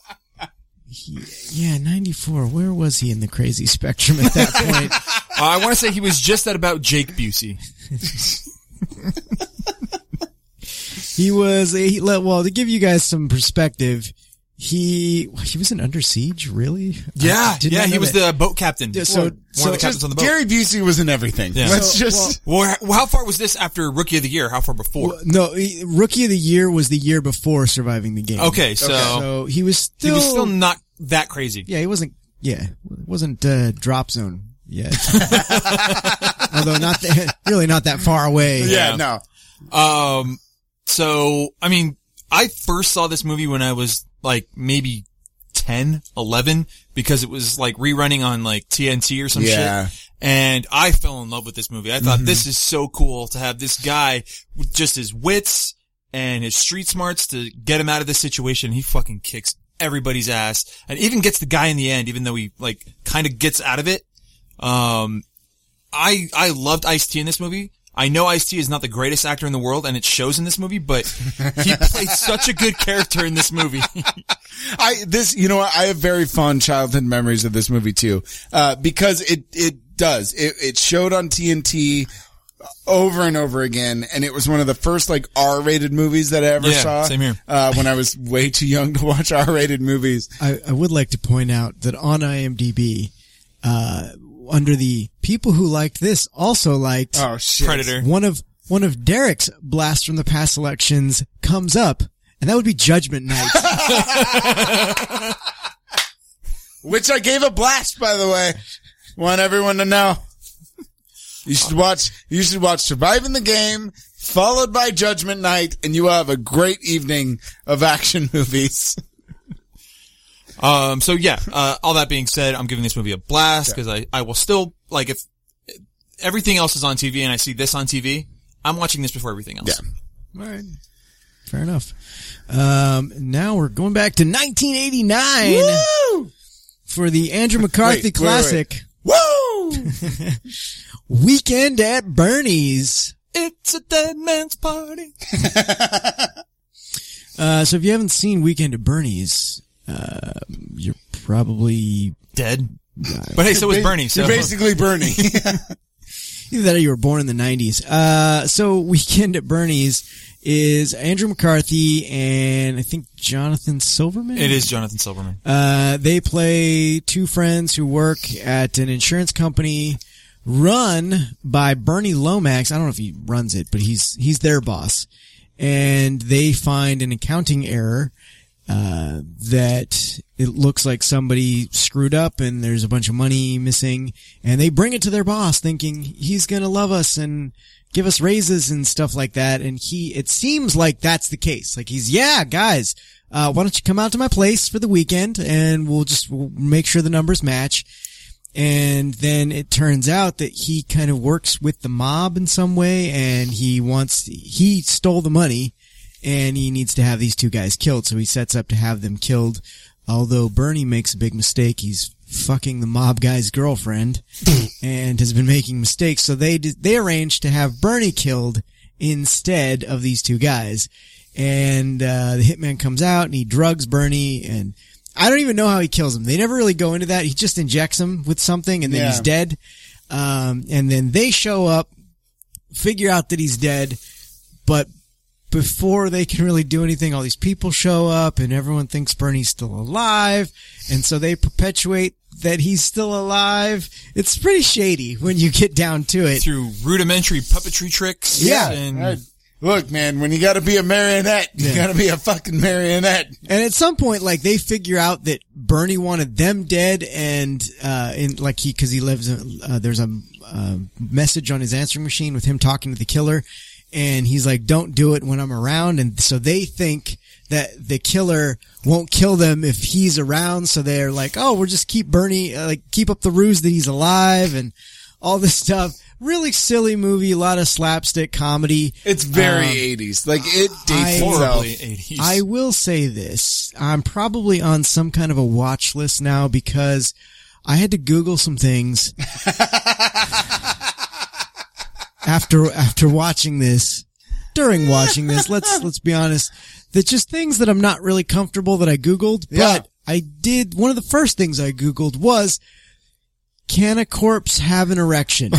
yeah, ninety-four. Where was he in the crazy spectrum at that point? Uh, I want to say he was just at about Jake Busey. He was. He, well, to give you guys some perspective, he he was in Under Siege. Really? Yeah, I did yeah, not he know was that. the boat captain. Yeah, so- one so of the captains on the boat. Gary Busey was in everything. Yeah. Let's So, just. Well, how far was this after Rookie of the Year? How far before? Well, no, he- Rookie of the Year was the year before Surviving the Game. Okay, so, So he was still. he was still not that crazy. Yeah, he wasn't. Yeah, wasn't uh, Drop Zone yet. Although not that, really not that far away. yeah, Yeah. no. Um, so, I mean, I first saw this movie when I was like maybe ten, eleven, because it was like rerunning on like T N T or some Yeah. shit. And I fell in love with this movie. I thought this is so cool to have this guy with just his wits and his street smarts to get him out of this situation. He fucking kicks everybody's ass and even gets the guy in the end, even though he like kind of gets out of it. Um, I, I loved Ice-T in this movie. I know Ice-T is not the greatest actor in the world and it shows in this movie, but he played such a good character in this movie. I, this, you know what? I have very fond childhood memories of this movie too. Uh, because it, it does. It, it showed on T N T over and over again. And it was one of the first like R-rated movies that I ever Yeah, saw. same here. Uh, when I was way too young to watch R-rated movies. I, I would like to point out that on IMDb, uh, under the people who liked this also liked Oh shit. Predator. one of one of Derek's blast from the past selections comes up, and that would be Judgment Night. Which I gave a blast, by the way. Want everyone to know. You should watch, you should watch Surviving the Game, followed by Judgment Night, and you will have a great evening of action movies. Um, so yeah, uh, all that being said, I'm giving this movie a blast because I, I will still, like, if everything else is on T V and I see this on T V, I'm watching this before everything else. Yeah. All right. Fair enough. Um, now we're going back to nineteen eighty-nine Woo! for the Andrew McCarthy Wait, wait, classic, Woo! Weekend at Bernie's. It's a dead man's party. Uh, so if you haven't seen Weekend at Bernie's, uh, you're probably Dead. But hey, so was Bernie. So You're basically Bernie. either that or you were born in the nineties. Uh, so Weekend at Bernie's is Andrew McCarthy and I think Jonathan Silverman. it is Jonathan Silverman. Uh, they play two friends who work at an insurance company run by Bernie Lomax. I don't know if he runs it, but he's, he's their boss. And they find an accounting error, uh, that it looks like somebody screwed up and there's a bunch of money missing, and they bring it to their boss thinking he's gonna love us and give us raises and stuff like that. And he, it seems like that's the case. Like he's, yeah, guys, uh, why don't you come out to my place for the weekend and we'll just we'll make sure the numbers match. And then it turns out that he kind of works with the mob in some way, and he wants, he stole the money and he needs to have these two guys killed. So he sets up to have them killed. Although Bernie makes a big mistake. He's fucking the mob guy's girlfriend and has been making mistakes. So they did, they arranged to have Bernie killed instead of these two guys. And uh the hitman comes out and he drugs Bernie, and I don't even know how he kills him. They never really go into that. He just injects him with something and then Yeah. he's dead. Um and then they show up, figure out that he's dead, but before they can really do anything, all these people show up and everyone thinks Bernie's still alive, and so they perpetuate that he's still alive. It's pretty shady when you get down to it. Through rudimentary puppetry tricks. Yeah. And Right. Look, man, when you gotta be a marionette, you Yeah. gotta be a fucking marionette. And at some point, like, they figure out that Bernie wanted them dead, and, uh, in, like, he, cause he lives, uh, there's a, uh, message on his answering machine with him talking to the killer, and he's like, don't do it when I'm around, and so they think that the killer won't kill them if he's around, so they're like, oh, we'll just keep Bernie, uh, like, keep up the ruse that he's alive, and all this stuff. Really silly movie, a lot of slapstick comedy. It's very Um, eighties. Like, it dates I- itself. horribly eighties. I will say this. I'm probably on some kind of a watch list now because I had to Google some things after, after watching this, during watching this. Let's, let's be honest. That just things that I'm not really comfortable that I Googled, Yeah. but I did, one of the first things I Googled was, can a corpse have an erection?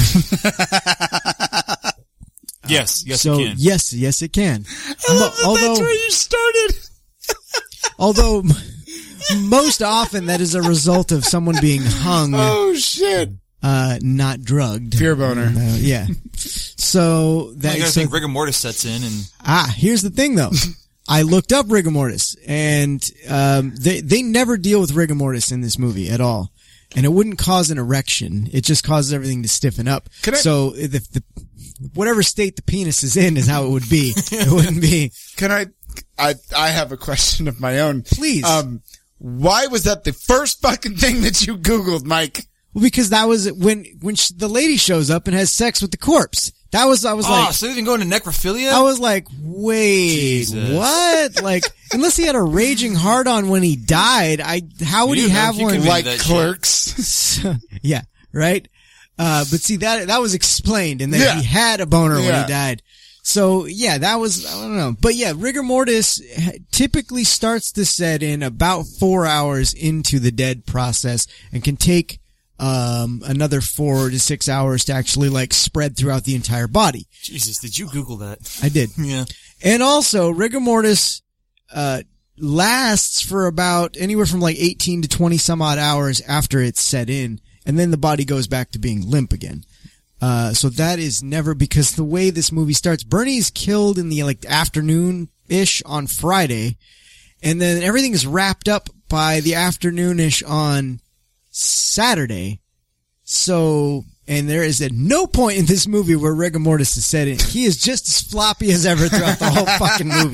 yes, yes, so, you can. yes, yes it can. I love Mo- that although, that's where you started. Although, m- most often that is a result of someone being hung, Oh, shit. uh, not drugged. Fear boner. Uh, yeah. So that, I gotta so, think rigor mortis sets in, and ah, here's the thing though. I looked up rigor mortis, and, um, they, they never deal with rigor mortis in this movie at all. And it wouldn't cause an erection. It just causes everything to stiffen up. Can I- so if the, whatever state the penis is in is how it would be. It wouldn't be. Can I, I, I have a question of my own. Please. Um, why was that the first fucking thing that you Googled, Mike? Well, because that was when, when sh- the lady shows up and has sex with the corpse. That was, I was oh, like, so they didn't go into necrophilia? I was like, wait, Jesus. what? Like, unless he had a raging hard on when he died, I, how would You he know, have you one? could be Like that Clerks. Yeah, right? Uh, but see, that, that was explained, and that Yeah. he had a boner when Yeah. he died. So, yeah, that was, I don't know. But yeah, rigor mortis typically starts to set in about four hours into the dead process and can take, um, another four to six hours to actually, like, spread throughout the entire body. Jesus, did you Google that? I did. Yeah. And also, rigor mortis, uh, lasts for about anywhere from like eighteen to twenty some odd hours after it's set in, and then the body goes back to being limp again. Uh, so that is never, because the way this movie starts, Bernie's killed in the like afternoon-ish on Friday, and then everything is wrapped up by the afternoon-ish on Saturday. So, and there is at no point in this movie where rigor mortis is set in. He is just as floppy as ever throughout the whole fucking movie.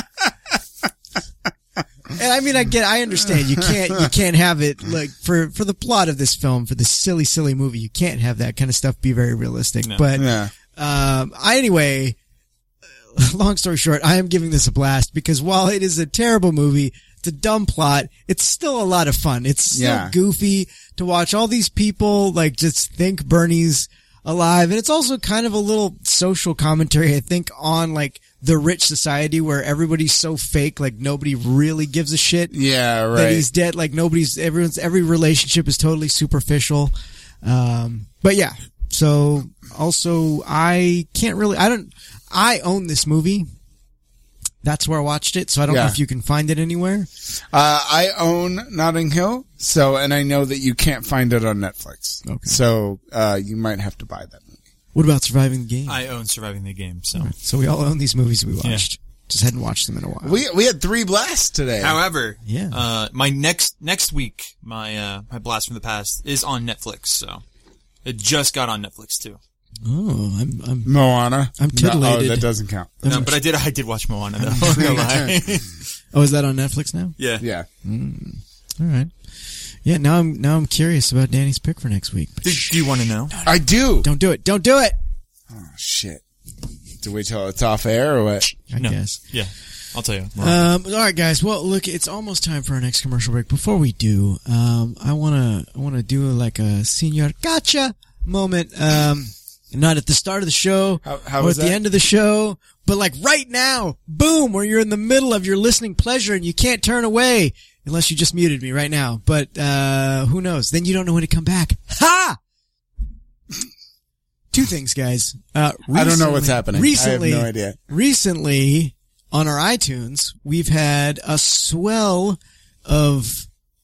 And I mean, I get, I understand you can't, you can't have it like for, for the plot of this film, for this silly, silly movie, you can't have that kind of stuff be very realistic. No. But, Yeah. um, I, anyway, long story short, I am giving this a blast because while it is a terrible movie, it's a dumb plot, it's still a lot of fun. It's still Yeah. goofy to watch all these people like just think Bernie's alive. And it's also kind of a little social commentary, I think, on like the rich society where everybody's so fake, like nobody really gives a shit Yeah, right. that he's dead. Like nobody's, everyone's, every relationship is totally superficial. Um, but yeah. So also I can't really, I don't, I own this movie. That's where I watched it. So I don't know Yeah. if you can find it anywhere. Uh, I own Notting Hill, so, and I know that you can't find it on Netflix. Okay. So, uh, you might have to buy that movie. What about Surviving the Game? I own Surviving the Game, so. So we all own these movies we Yeah. watched. Just hadn't watched them in a while. We, we had three blasts today. However, Yeah. uh, my next, next week, my, uh, my blast from the past is on Netflix, so. It just got on Netflix too. Oh, I'm, I'm, Moana. I'm No, titillated. oh, that doesn't count. No, but I did, I did watch Moana though. I'm gonna lie. oh, is that on Netflix now? Yeah. Yeah. All right. Yeah, now I'm, now I'm curious about Danny's pick for next week. But Do, shh, do you want to know? I do. don't do it. Don't do it. Oh, shit. to wait till it's off air or what? I No. guess. Yeah. I'll tell you. Um, all right, guys. Well, look, it's almost time for our next commercial break. Before we do, um, I wanna, I wanna do like a Senior Gotcha moment. Um, not at the start of the show How- how or was at the that? end of the show, but like right now, boom, where you're in the middle of your listening pleasure and you can't turn away unless you just muted me right now. But, uh, who knows? Then you don't know when to come back. Ha! Two things, guys. Uh, I don't know what's recently- happening. Recently, I have no idea. Recently, on our iTunes, we've had a swell of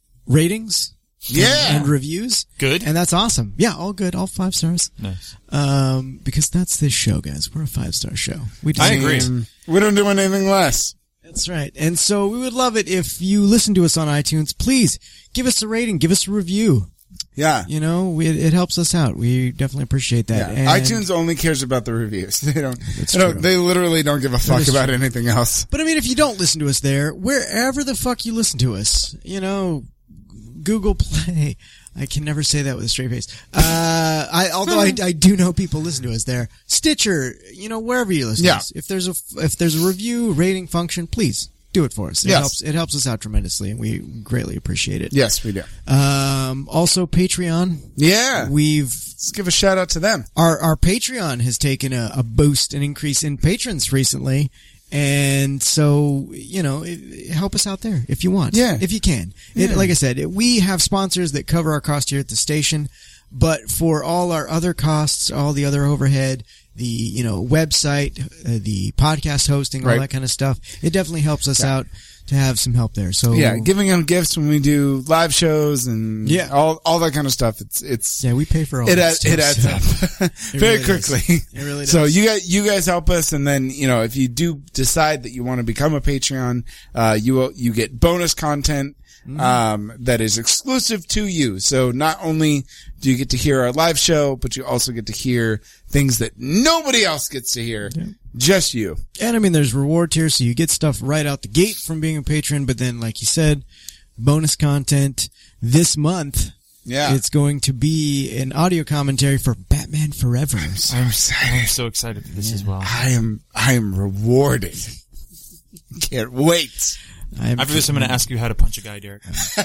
ratings Yeah. and, and reviews. Good. And that's awesome. Yeah, all good. All five stars. Nice. Um, because that's this show, guys. We're a five-star show. We I deserve agree. it. Um, we don't do anything less. That's right. And so we would love it if you listen to us on iTunes. Please give us a rating. Give us a review. Yeah. You know, we, it helps us out. We definitely appreciate that. Yeah. And- iTunes only cares about the reviews. They don't, It's they, don't true. they literally don't give a fuck is about true. anything else. But I mean, if you don't listen to us there, wherever the fuck you listen to us, you know, Google Play. I can never say that with a straight face. Uh, I, although I, I do know people listen to us there. Stitcher, you know, wherever you listen Yeah. to us. If there's a, if there's a review rating function, please do it for us. It Yes. helps, it helps us out tremendously and we greatly appreciate it. Yes, we do. Um, also Patreon. Yeah. We've, Let's give a shout out to them. our, our Patreon has taken a, a boost, an increase in patrons recently. And so, you know, it, help us out there if you want. Yeah. If you can. It, Yeah. like I said, it, we have sponsors that cover our cost here at the station, but for all our other costs, all the other overhead, the, you know, website, uh, the podcast hosting, all Right. that kind of stuff, it definitely helps us out to have some help there. So, Yeah, giving them gifts when we do live shows and Yeah. all all that kind of stuff. It's it's yeah, we pay for all it that adds, stuff, it adds so- up very really does. quickly. It really So does. you guys you guys help us, and then you know if you do decide that you want to become a Patreon, uh, you will you get bonus content. Mm-hmm. Um, that is exclusive to you. So not only do you get to hear our live show, but you also get to hear things that nobody else gets to hear. Just you. And I mean, there's reward tiers, so you get stuff right out the gate from being a patron, but then, like you said, bonus content this month. Yeah. It's going to be an audio commentary for Batman Forever. I'm so I'm excited. so excited for this as well. I am, I am rewarded. Can't wait. I'm After this, I'm going to ask you how to punch a guy, Derek.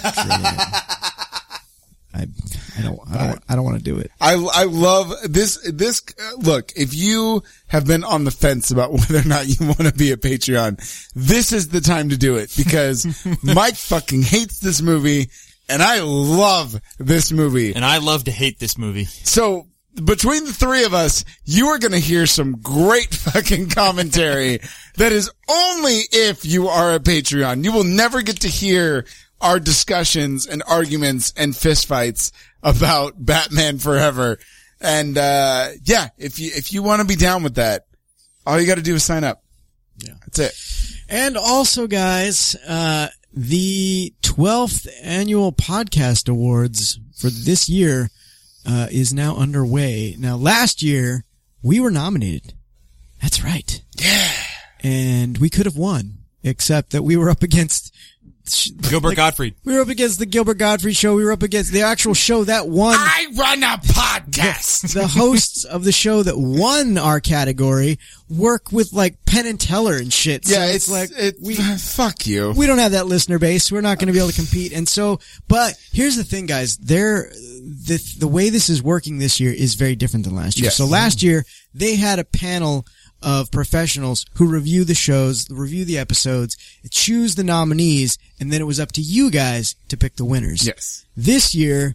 I, I don't, I don't, I don't want to do it. I, I love this, this, uh, look, if you have been on the fence about whether or not you want to be a Patreon, this is the time to do it because Mike fucking hates this movie and I love this movie. And I love to hate this movie. So between the three of us, you are going to hear some great fucking commentary that is only if you are a Patreon. You will never get to hear our discussions and arguments and fistfights about Batman Forever. And, uh, yeah, if you, if you want to be down with that, all you got to do is sign up. Yeah. That's it. And also, guys, uh, the twelfth annual podcast awards for this year, uh, is now underway. Now, last year, we were nominated. That's right. Yeah. And we could have won, except that we were up against Gilbert like, Gottfried. We were up against the Gilbert Gottfried show. We were up against the actual show that won. I run a podcast. The hosts of the show that won our category work with like Penn and Teller and shit. So Yeah, it's, it's like it, we fuck you. we don't have that listener base. We're not going to be able to compete. And so, but here's the thing, guys. They're, the the way this is working this year is very different than last year. Yes. So last year they had a panel of professionals who review the shows, review the episodes, choose the nominees, and then it was up to you guys to pick the winners. Yes. This year,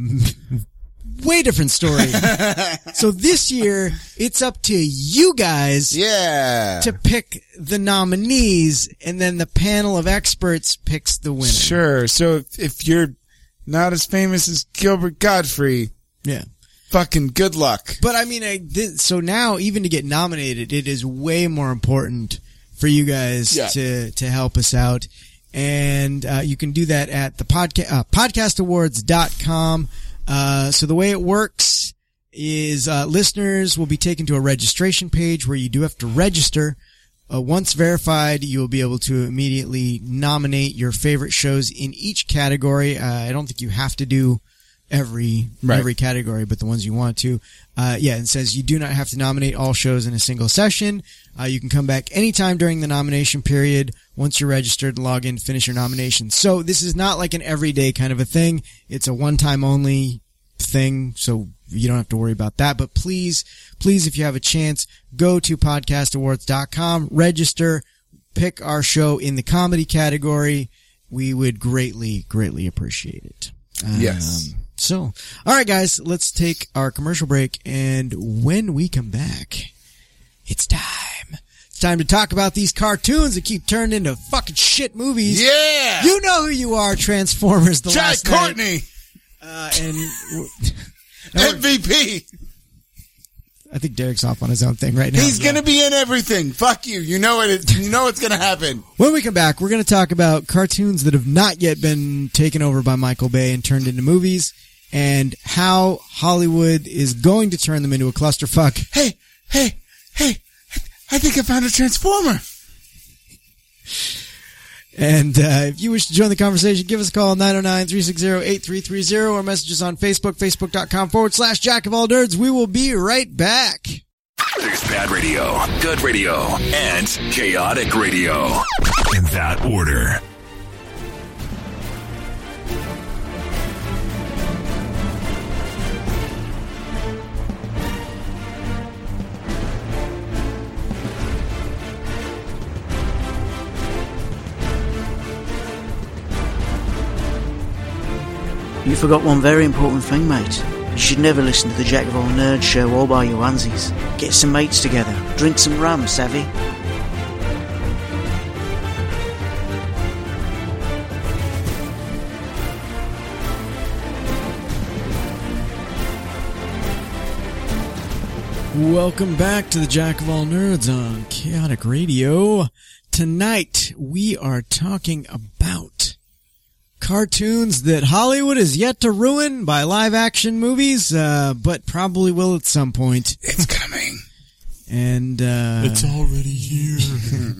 way different story. So this year, it's up to you guys Yeah. to pick the nominees, and then the panel of experts picks the winner. Sure. So if, if you're not as famous as Gilbert Gottfried, Yeah. fucking good luck. But I mean, I, th- so now even to get nominated, it is way more important for you guys Yeah. to, to help us out. And, uh, you can do that at the podcast, uh, podcast awards dot com. Uh, so the way it works is, uh, listeners will be taken to a registration page where you do have to register. Uh, once verified, you will be able to immediately nominate your favorite shows in each category. Uh, I don't think you have to do every Right. every category, but the ones you want to. Uh, yeah, it says you do not have to nominate all shows in a single session. Uh, you can come back anytime during the nomination period. Once you're registered, log in, finish your nomination. So this is not like an everyday kind of a thing. It's a one-time only thing, so you don't have to worry about that. But please, please, if you have a chance, go to podcast awards dot com, register, pick our show in the comedy category. We would greatly, greatly appreciate it. Um, Yes. So, all right, guys, let's take our commercial break, and when we come back, it's time. It's time to talk about these cartoons that keep turning into fucking shit movies. Yeah! You know who you are, Transformers. The Jack Last Night. Courtney! Uh, and M V P! I think Derek's off on his own thing right now. He's gonna be in everything. Fuck you. You know it. You know it's gonna happen. When we come back, we're going to talk about cartoons that have not yet been taken over by Michael Bay and turned into movies, and how Hollywood is going to turn them into a clusterfuck. Hey, hey, hey, I think I found a Transformer. And uh, if you wish to join the conversation, give us a call, nine oh nine, three six zero, eight three three zero, or message us on Facebook, facebook.com forward slash Jack of All Nerds. We will be right back. There's bad radio, good radio, and chaotic radio. In that order. You forgot one very important thing, mate. You should never listen to the Jack of All Nerds show all by your onesies. Get some mates together. Drink some rum, savvy? Welcome back to the Jack of All Nerds on Chaotic Radio. Tonight, we are talking about cartoons that Hollywood is yet to ruin by live action movies, uh, but probably will at some point. It's coming. And, uh, It's already here.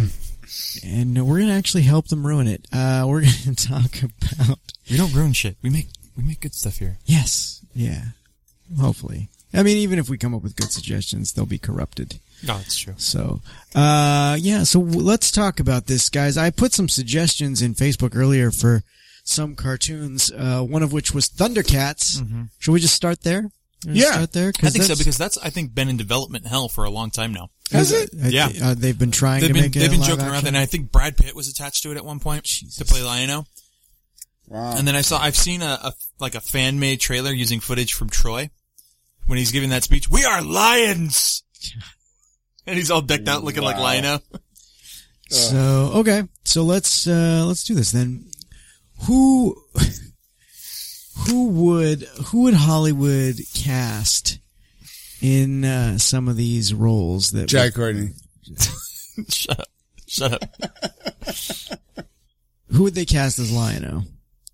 and we're gonna actually help them ruin it. Uh, we're gonna talk about, We don't ruin shit. We make we make good stuff here. yes, yeah, hopefully. I mean, even if we come up with good suggestions, they'll be corrupted. No, it's true. So, uh, yeah, so w- let's talk about this, guys. I put some suggestions in Facebook earlier for some cartoons, uh, one of which was Thundercats. Mm-hmm. Should we just start there? Yeah. Start there? I think so that's- because that's I think been in development hell for a long time now. Has it? I- Yeah. Uh, they've been trying They've to been make it they've a been live joking around, action. and I think Brad Pitt was attached to it at one point to play Lion-O. Wow. And then I saw I've seen a, a like a fan made trailer using footage from Troy when he's giving that speech. We are lions, and he's all decked out looking like Wow. Lion-O. So, okay. So let's, uh, let's do this then. Who, who would, who would Hollywood cast in, uh, some of these roles that Jack Courtney. Shut up! Shut up! who would they cast as Lion-O?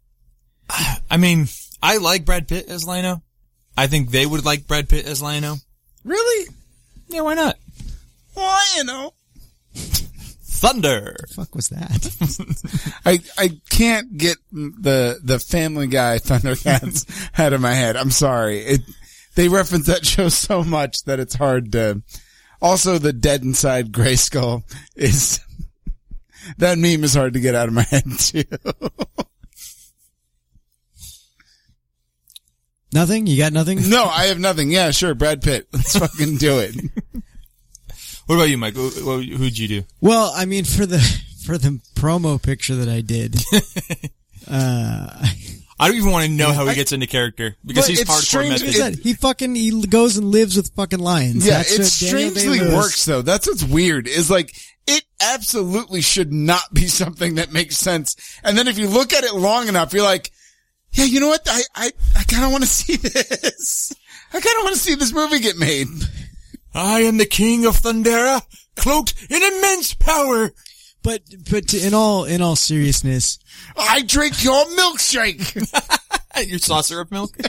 I mean, I like Brad Pitt as Lion-O. I think they would like Brad Pitt as Lion-O. Really? Yeah, why not? Why, you know? Thunder. The fuck was that? I I can't get the the Family Guy Thundercats out of my head. I'm sorry. It they reference that show so much that it's hard to. Also, the Dead Inside Grayskull is that meme is hard to get out of my head too. Nothing? You got nothing? No, I have nothing. Yeah, sure, Brad Pitt. Let's fucking do it. What about you, Mike? Who, who- who'd you do? Well, I mean, for the, for the promo picture that I did, uh, I don't even want to know how he gets into character because But he's it's hardcore strange method. like I said, he fucking, he goes and lives with fucking lions. Yeah, That's it what Daniel strangely Day-Lewis- works though. That's what's weird. Is like it absolutely should not be something that makes sense. And then if you look at it long enough, you're like, yeah, you know what? I I I kind of want to see this. I kind of want to see this movie get made. I am the king of Thundera, cloaked in immense power. But, but to, in all, in all seriousness, I drink your milkshake. Your saucer of milk.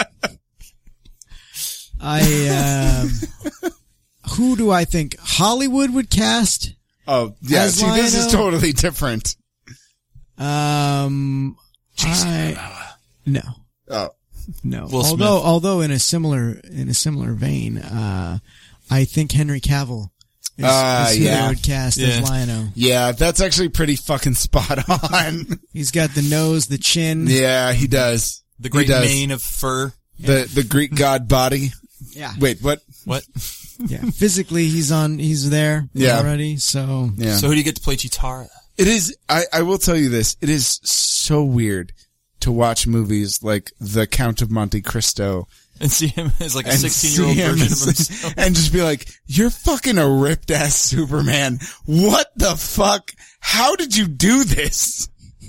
I, um, who do I think Hollywood would cast? Oh, yeah. As See, this is Lion-O? totally different. Um, Jason I, Momoa. no. Oh, No. Will Smith. although, although in a similar, in a similar vein, uh, I think Henry Cavill is, Uh, is who yeah. they would cast Yeah. as Lion-O. Yeah, that's actually pretty fucking spot on. He's got the nose, the chin. Yeah, he does. The He great does. mane of fur. The the Greek god body. Yeah. Wait, what? What? Yeah. Physically, he's on, he's there Yeah. already, so. Yeah. So who do you get to play Chitara? It is, I, I will tell you this, it is so weird to watch movies like The Count of Monte Cristo And see him as like a and sixteen-year-old see him version of as- himself. and just be like, you're fucking a ripped ass Superman. What the fuck? How did you do this?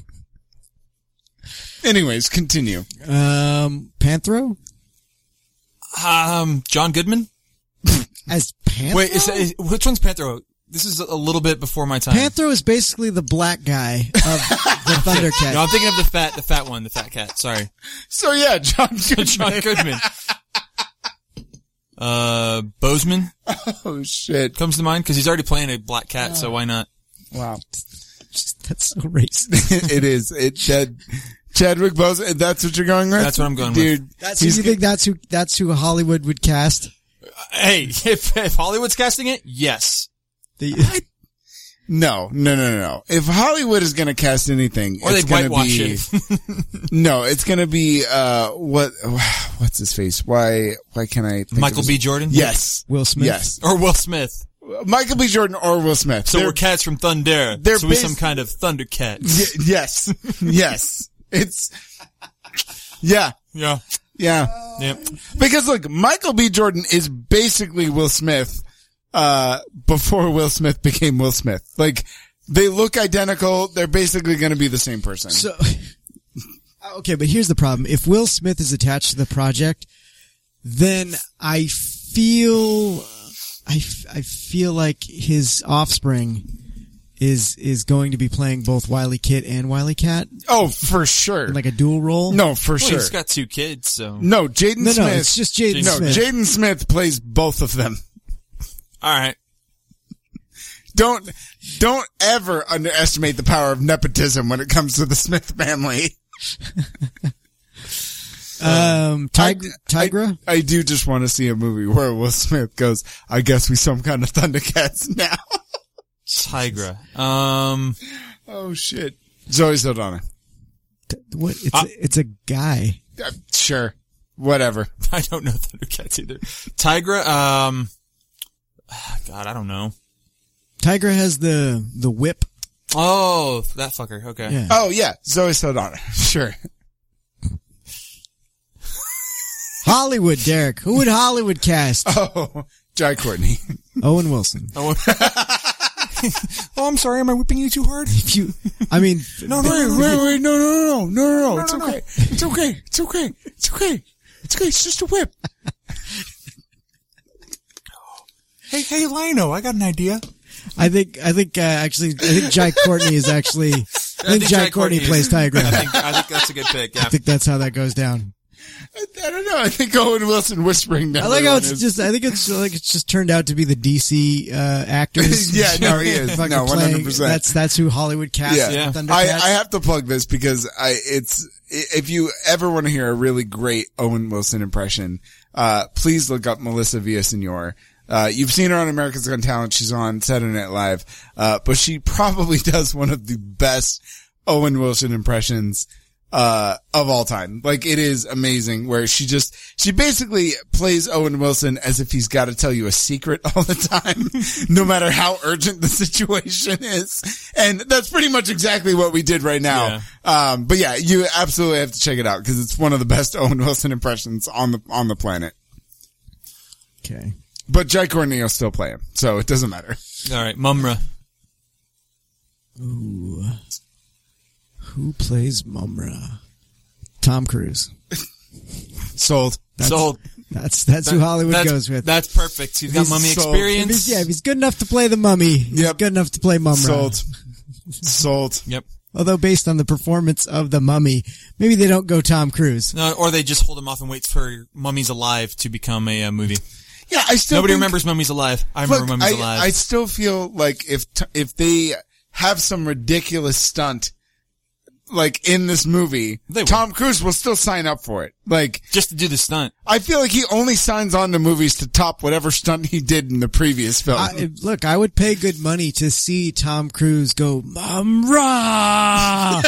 Anyways, continue. Um, Panthro? Um, John Goodman? As Panthro? Wait, is, is, which one's Panthro? This is a little bit before my time. Panthro is basically the black guy of the Thundercat. No, I'm thinking of the fat, the fat one, the fat cat. Sorry. So yeah, John Goodman. John Goodman. Uh, Bozeman Oh shit. comes to mind because he's already playing a black cat, so why not? Wow. That's so racist. It is. It, Chad, Chadwick Boseman, that's what you're going with? That's what I'm going Dude, with. That's who he's you think that's who, that's who Hollywood would cast? Hey, if, if Hollywood's casting it, yes. The, No, no, no, no, no. If Hollywood is going to cast anything, Or it's they'd going to whitewash be, it. no, it's going to be, uh, what, what's his face? Why, why can I think Michael of B. his- Jordan? Yes. Will Smith? Yes. Or Will Smith. Michael B. Jordan or Will Smith. So They're- we're cats from Thunder. they're So we're bas- some kind of Thundercat. y- yes. Yes. It's, yeah. Yeah. Yeah. Yep. Because look, Michael B. Jordan is basically Will Smith, uh, before Will Smith became Will Smith. Like, they look identical. They're basically going to be the same person. So, okay, but here's the problem. If Will Smith is attached to the project, then I feel, I, f- I feel like his offspring is, is going to be playing both Wile E. Kit and Wile E. Cat oh, for sure. in like a dual role. No, for Well, sure. he's got two kids, so. No, Jaden no, no, Smith. it's just Jaden no, Smith. Jaden Smith plays both of them. Alright. Don't, don't ever underestimate the power of nepotism when it comes to the Smith family. Um, Tig- I- Tigra? I, I do just want to see a movie where Will Smith goes, I guess we some kind of Thundercats now. Tigra. Um, Oh shit. Zoe Saldana. What? It's, Uh, a, it's a guy. Uh, sure. Whatever. I don't know Thundercats either. Tigra, um, God, I don't know. Tigra has the, the whip. Oh, that fucker. Okay. Yeah. Oh yeah. Zoe Saldana. Sure. Hollywood, Derek. Who would Hollywood cast? Oh, Jai Courtney. Owen Wilson. Oh, oh, I'm sorry. Am I whipping you too hard? If you, I mean, No, no, Wait, no, wait, wait, no, no, no, no, no, no, no, it's no, no. okay. It's okay. It's okay. It's okay. It's okay. It's just a whip. Hey, hey, Lino, I got an idea. I think, I think, uh, actually, I think Jai Courtney is actually, I think Jai Courtney is- plays Tigra. I think, I think that's a good pick. Yeah. I think that's how that goes down. I, I don't know. I think Owen Wilson whispering down I like how everyone it's is- just, I think it's like it's just turned out to be the D C, uh, actors. Yeah, no, he is. Fucking No, one hundred playing- percent. That's, that's who Hollywood cast. Yeah. Yeah. Thundercats. I, I have to plug this because I, it's, if you ever want to hear a really great Owen Wilson impression, uh, please look up Melissa Villaseñor. Uh, you've seen her on America's Got Talent. She's on Saturday Night Live. Uh, but she probably does one of the best Owen Wilson impressions, uh, of all time. Like, it is amazing where she just, she basically plays Owen Wilson as if he's got to tell you a secret all the time, no matter how urgent the situation is. And that's pretty much exactly what we did right now. Yeah. Um, but yeah, you absolutely have to check it out because it's one of the best Owen Wilson impressions on the, on the planet. Okay. But Jai Courtney will still play him, so it doesn't matter. All right, Mumra. Ooh. Who plays Mumra? Tom Cruise. Sold. That's, Sold. That's, that's who Hollywood that's, goes with. That's perfect. He's got He's mummy sold. If experience. he's, yeah, if he's good enough to play the mummy, he's Yep. good enough to play Mumra. Sold. Sold. Yep. Although based on the performance of the mummy, maybe they don't go Tom Cruise. No, or they just hold him off and wait for Mummies Alive to become a uh, movie. Yeah, I still Nobody think- remembers Mummies Alive. I remember Look, Mummies I, Alive. I still feel like if t- if they have some ridiculous stunt, like in this movie, Tom Cruise will still sign up for it. Like just to do the stunt. I feel like he only signs on to movies to top whatever stunt he did in the previous film. I, look, I would pay good money to see Tom Cruise go, Mum-ra!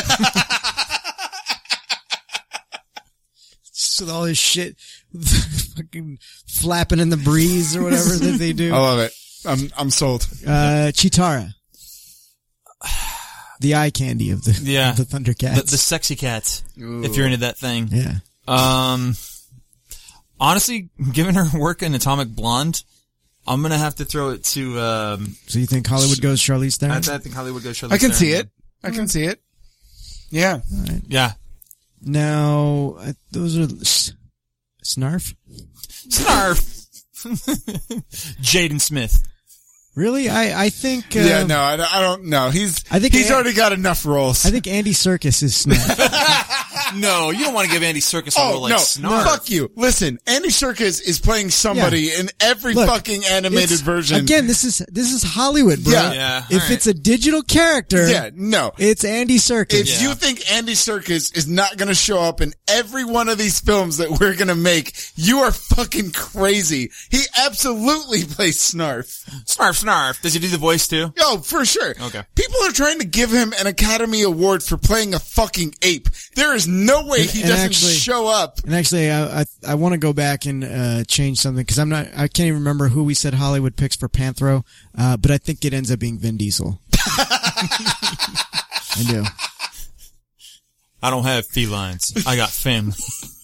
Just with all this shit fucking flapping in the breeze or whatever that they do. I love it. I'm, I'm sold. Uh, Chitara. The eye candy of the, yeah. of the Thundercats. The, the sexy cats. Ooh. If you're into that thing. Yeah. Um, honestly, given her work in Atomic Blonde, I'm gonna have to throw it to, um. So you think Hollywood goes Charlize Theron? I, I think Hollywood goes Charlize Theron. I can see it. I can see it. Yeah. All right. Yeah. Now, uh, those are, s- Snarf? Snarf! Jaden Smith. Really? I, I think, uh, Yeah, no, I, don't- I don't know. He's, I think he's An- already got enough roles. I think Andy Serkis is Snarf. No, you don't want to give Andy Serkis a Oh, role like no, Snarf. fuck you. Listen, Andy Serkis is playing somebody Yeah. in every Look, fucking animated it's- version. Again, this is, this is Hollywood, bro. Yeah. Yeah, If alright. it's a digital character, Yeah, no. it's Andy Serkis. If you think Andy Serkis is not going to show up in every one of these films that we're going to make, you are fucking crazy. He absolutely plays Snarf. Snarf, Snarf. Does he do the voice too? Oh, for sure. Okay. People are trying to give him an Academy Award for playing a fucking ape. There is no way And- he and doesn't actually- show up. And actually, I I, I want to go back and uh, change something because I'm not. I can't even remember who we said Hollywood picks for Panthro, uh, but I think it ends up being Vin Diesel. I do. I don't have felines. I got family.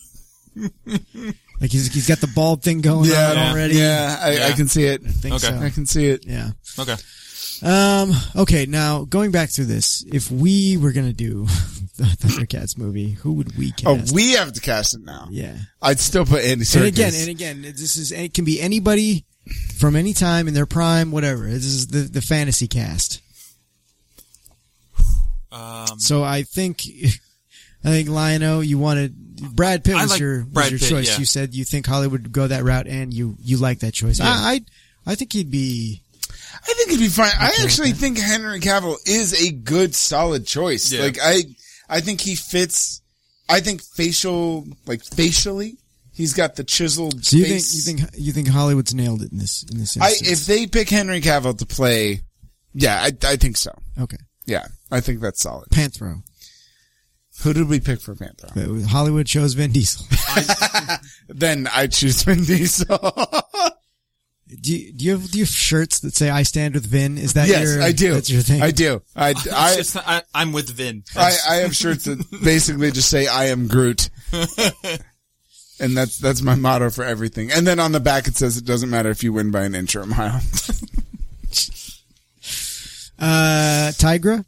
Like he's he's got the bald thing going Yeah, on already. Yeah, I, Yeah. I can see it. I think Okay. so. I can see it. Yeah. Okay. Um. Okay. Now going back through this, if we were gonna do the Thundercats movie, who would we Oh, cast? we have to cast it now. Yeah. I'd still put Andy Serkis. And again, and again, this is it can be anybody from any time in their prime, whatever. This is the the fantasy cast. Um, So I think, I think Lionel, you wanted Brad Pitt I was like your Brad was your Pitt, choice. yeah. You said you think Hollywood would go that route, and you you like that choice. Yeah. I, I I think he'd be. I think it'd be fine. I Okay, actually okay. think Henry Cavill is a good, solid choice. Yeah. Like I, I think he fits. I think facial, like facially, he's got the chiseled So you face. think you think you think Hollywood's nailed it in this in this I, instance? if they pick Henry Cavill to play, yeah, I, I think so. okay, Yeah, I think that's solid. Panthro. Who did we pick for Panther? Hollywood chose Vin Diesel. Then I choose Vin Diesel. do you do you have do you have shirts that say "I stand with Vin"? Is that yes, your? I do. That's your thing. I do. I, I, It's not- I, I'm with Vin. I, I have shirts that basically just say "I am Groot," and that's that's my motto for everything. And then on the back it says, "It doesn't matter if you win by an inch or a mile." Uh, Tigra.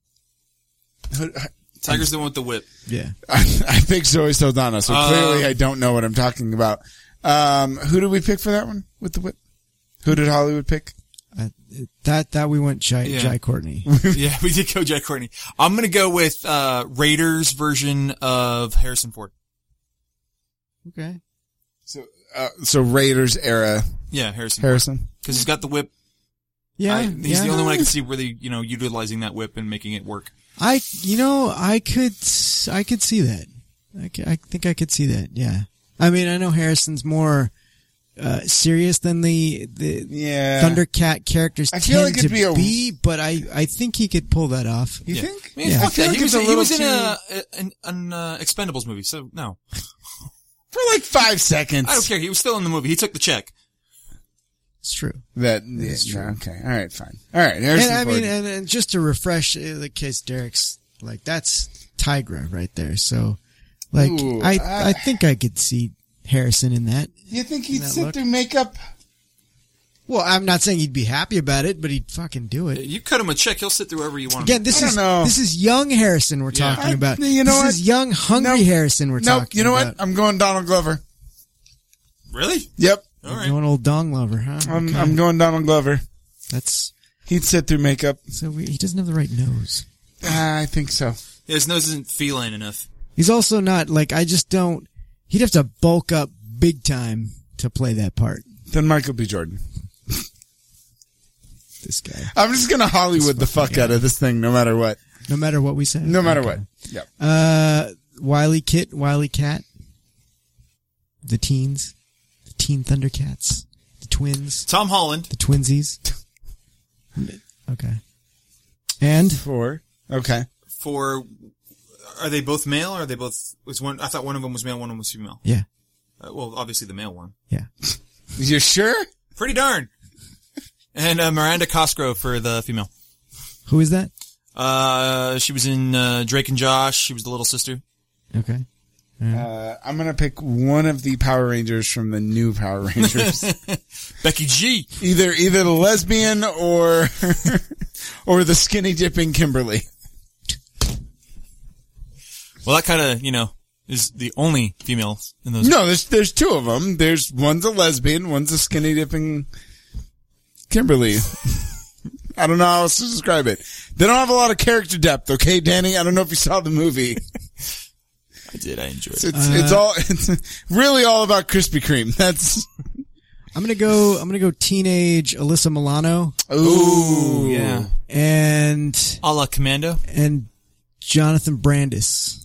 Tiger's the one with the whip. Yeah. I, I picked Zoe Saldana, so Um, clearly I don't know what I'm talking about. Um, who did we pick for that one with the whip? Who did Hollywood pick? Uh, that that we went Jai, Yeah. Jai Courtney. Yeah, we did go Jack Courtney. I'm gonna go with, uh, Raiders version of Harrison Ford. Okay. So, uh, so Raiders era Yeah, Harrison. Harrison. Because he's got the whip. Yeah. I, he's yeah. the only one I can see really, you know, utilizing that whip and making it work. I, you know, I could, I could see that. I, c- I think I could see that. Yeah. I mean, I know Harrison's more uh, serious than the the Yeah. Thundercat characters I feel tend like it'd to be a- be, but I, I think he could pull that off. You Yeah. think? I mean, Yeah. fuck I feel that. like He was, it's a he little was in too- a, an, an uh, Expendables movie, so no. For like five seconds. I don't care. He was still in the movie. He took the check. It's true. That, yeah, It's true. no, okay. All right, fine. All right. Harrison And I Ford. mean, and, and just to refresh uh, the case, Derek's like that's Tigra right there. So, like, Ooh, I I- I think I could see Harrison in that. you think he'd that sit look? through makeup? Well, I'm not saying he'd be happy about it, but he'd fucking do it. You cut him a check, he'll sit through wherever you want him. Again, this I is don't know. this is young Harrison we're Yeah. talking I- about. you know this what? is young, hungry Nope. Harrison we're Nope. talking You know about. what? I'm going Donald Glover. Really? Yep. All You're right. going old dong lover, huh? I'm, Okay. I'm going Donald Glover. That's He'd sit through makeup. so we, he doesn't have the right nose. Ah, I think so. Yeah, his nose isn't feline enough. He's also not like I just don't. He'd have to bulk up big time to play that part. Then Michael B. Jordan. This guy, I'm just gonna Hollywood the fuck guy. out of this thing, no matter what. no matter what we say, No matter Okay. what. Yep. Uh, Wily Kit, Wily Cat. The teens. The Teen Thundercats. The twins. Tom Holland. The twinsies. Okay. And? Four. Okay. For, are they both male or are they both, was one, I thought one of them was male, one of them was female. Yeah. Uh, well, obviously the male one. Yeah. You sure? Pretty darn. And uh, Miranda Cosgrove for the female. Who is that? Uh, she was in uh, Drake and Josh. She was the little sister. Okay. Uh, I'm gonna pick one of the Power Rangers from the new Power Rangers. Becky G. Either, either the lesbian or, or the skinny dipping Kimberly. Well, that kind of, you know, is the only female in those. No, there's, there's two of them. There's, one's a lesbian, one's a skinny dipping Kimberly. I don't know how else to describe it. They don't have a lot of character depth, okay, Danny? I don't know if you saw the movie. I did. I enjoyed it. It's, it's, uh, it's all, it's really all about Krispy Kreme. That's. I'm gonna go, I'm gonna go teenage Alyssa Milano. Ooh. Yeah. And. A la Commando. And Jonathan Brandis.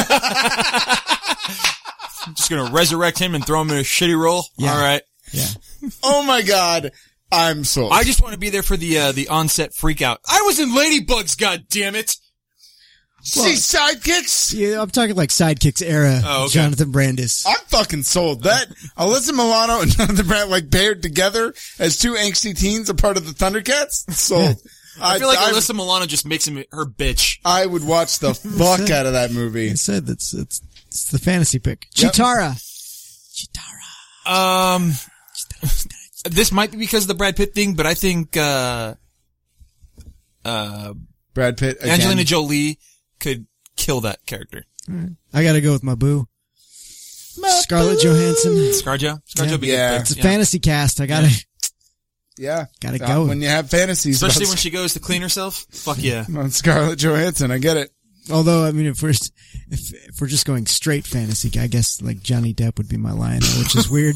I'm just gonna resurrect him and throw him in a shitty role. Yeah. All right. Yeah. Oh my God. I'm sold. I just want to be there for the, uh, the onset freak out. I was in Ladybugs, goddammit! See sidekicks? Yeah, I'm talking like sidekicks era. Oh, okay. Jonathan Brandis. I'm fucking sold. That Alyssa Milano and Jonathan Brandis like paired together as two angsty teens, a part of the Thundercats. Sold. I, I feel like I, Alyssa Milano just makes him her bitch. I would watch the fuck out of that movie. I said that's it's it's the fantasy pick. Yep. Chitara. Chitara. Um, this might be because of the Brad Pitt thing, but I think uh, uh, Brad Pitt, again. Angelina Jolie could kill that character. Right. I gotta go with my boo. My Scarlett boo. Johansson. Scarjo? Scarjo yeah. be yeah. good. It's a yeah. fantasy cast. I gotta. Yeah. Gotta uh, go. When you have fantasies. Especially about when she goes to clean herself. Fuck yeah. On Scarlett Johansson. I get it. Although, I mean, if we're, if, if we're just going straight fantasy, I guess like Johnny Depp would be my Lionel, which is weird.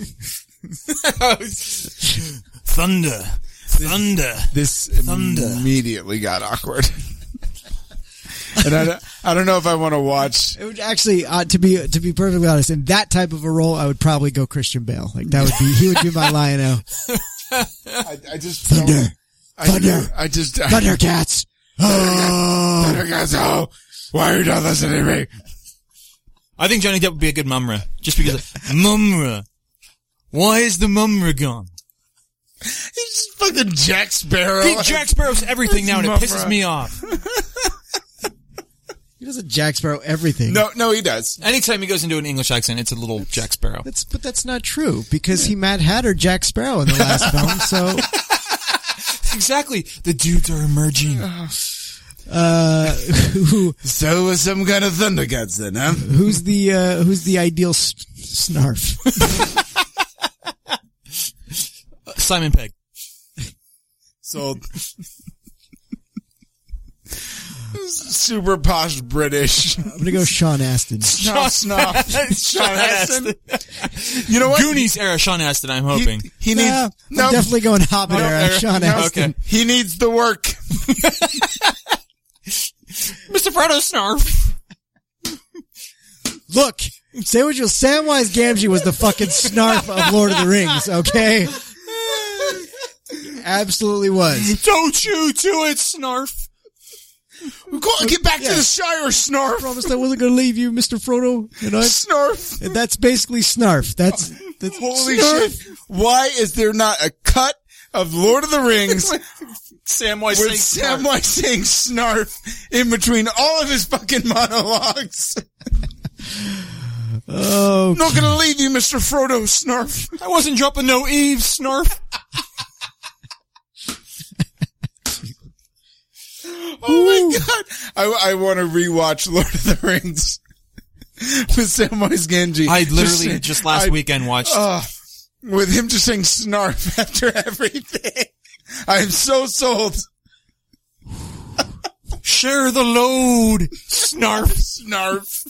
Thunder. Thunder. This Thunder. immediately got awkward. And I don't, I don't know if I want to watch. It would actually, uh, to be to be perfectly honest, in that type of a role, I would probably go Christian Bale. Like that would be he would be my Lionel. I, I just Thunder, don't, I, Thunder, I just I, Thundercats. Oh. Thundercats! Oh, why are you not listening to me? I think Johnny Depp would be a good Mumra, just because of Mumra. Why is the Mumra gone? He's just fucking Jack Sparrow. He Jack Sparrow's everything now, and it Mumra. pisses me off. He doesn't Jack Sparrow everything. No, no, he does. Anytime he goes into an English accent, it's a little Jack Sparrow. That's but that's not true because he Mad Hatter Jack Sparrow in the last film. So exactly, the dudes are emerging. Uh, who? So was some kind of Thundercats then, huh? Who's the uh, who's the ideal s- Snarf? Simon Pegg. Sold. Super posh British. I'm gonna go Sean Astin. Snuff, snuff. Sean Astin. You know what? Goonies era Sean Astin, I'm hoping. He, he Nah, needs. I'm No, definitely going Hobbit No, era. era. Sean No, Astin. okay. he needs the work. Mister Frodo Snarf. Look, say what you'll. Samwise Gamgee was the fucking Snarf of Lord of the Rings. Okay, absolutely was. Don't you do it, Snarf. Go, get back Yeah. to the Shire, Snarf. Promised I wasn't gonna leave you, Mister Frodo. And I, Snarf. and that's basically Snarf. That's that's Holy Snarf. shit. Why is there not a cut of Lord of the Rings Samwise with saying Samwise saying Snarf in between all of his fucking monologues? Oh, Not gonna leave you, Mister Frodo, Snarf. I wasn't dropping no eaves, Snarf. Oh my god. I, I want to rewatch Lord of the Rings with Samwise Gamgee. I literally just, Just- last I- weekend watched. Uh, with him just saying Snarf after everything. I'm so sold. Share the load, Snarf. Snarf.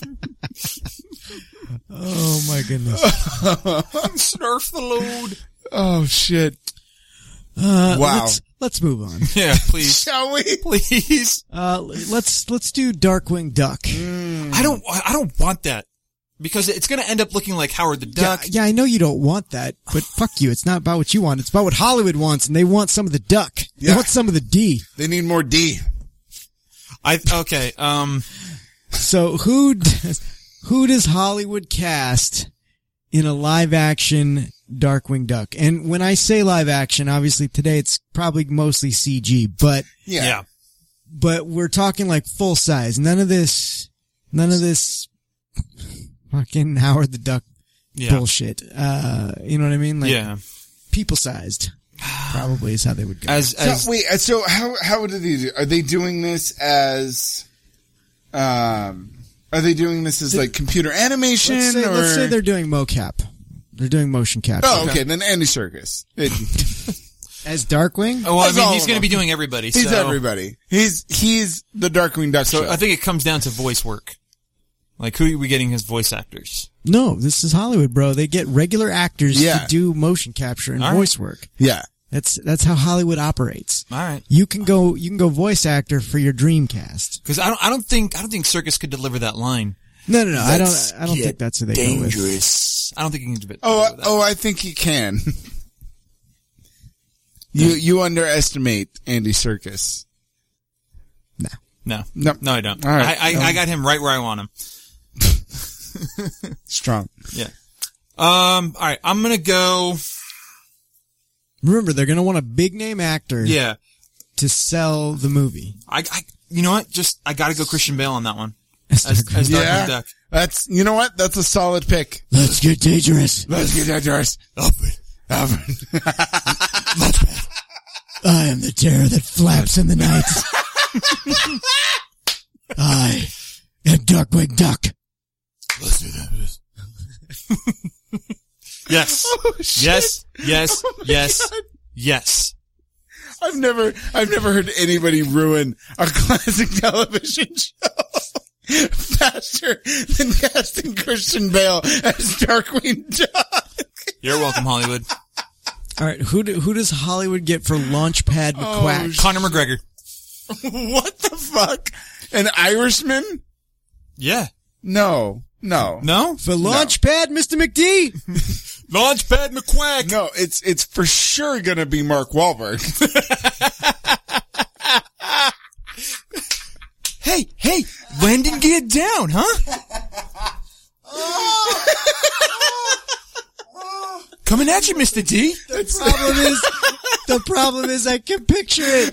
oh my goodness. Snarf the load. Oh shit. Uh, Wow. Let's, let's move on. Yeah, please. Shall we? Please. Uh, let's, let's do Darkwing Duck. I don't, I don't want that. Because it's gonna end up looking like Howard the Yeah, Duck. yeah, I know you don't want that, but fuck you. It's not about what you want. It's about what Hollywood wants, and they want some of the duck. They Yeah. want some of the D. They need more D. I, okay, um, So who does, who does Hollywood cast in a live action Darkwing Duck? And when I say live action, obviously today it's probably mostly C G, but, Yeah. yeah. but we're talking like full size. None of this, none of this fucking Howard the Duck Yeah. bullshit. Uh, you know what I mean? Like, Yeah. people sized. Probably is how they would go. As, as, So, wait, uh, so how, how did they do? Are they doing this as, um, are they doing this as like computer animation let's say, or? let's say they're doing mocap. They're doing motion capture. Oh, okay. Then Andy Serkis. It, As Darkwing? oh, well, I As mean, all he's of gonna them. be doing everybody. he's so, everybody. He's, he's the Darkwing Duck So show. I think it comes down to voice work. Like, who are we getting as voice actors? No, this is Hollywood, bro. They get regular actors Yeah. to do motion capture and All right. voice work. yeah. That's that's how Hollywood operates. All right. You can go you can go voice actor for your Dreamcast. Because I don't, I don't think, I don't think Circus could deliver that line. No, no, no. I Let's don't I don't get think that's who they go with. Dangerous. I don't think he can do it. Oh, deliver that. oh, I think he can. you, you underestimate Andy Serkis. No. No. No. No, I don't. All right. I, I, I got him right where I want him. Strong. Yeah. Um, alright, I'm gonna go, Remember, they're gonna want a big name actor yeah. to sell the movie. I, I, you know what? Just, I gotta go Christian Bale on that one. As As, Darkwing. as Darkwing Yeah. Duck. That's, you know what? That's a solid pick. Let's get dangerous. Let's get that yours. Alfred. Alfred. I am the terror that flaps in the night. I am Darkwing Duck. Let's do that. Yes. Oh, shit. Yes. Yes. Oh my yes. God. Yes. I've never, I've never heard anybody ruin a classic television show faster than casting Christian Bale as Darkwing Duck. You're welcome, Hollywood. All right, who do, who does Hollywood get for Launchpad McQuack? Oh, Conor McGregor. What the fuck? An Irishman? Yeah. No, no, No? For Launchpad, Mister McD. Launchpad McQuack. no. It's it's for sure gonna be Mark Wahlberg. Hey, hey, Landon, get down, huh? Coming at you, Mister D. The problem is, the problem is I can picture it.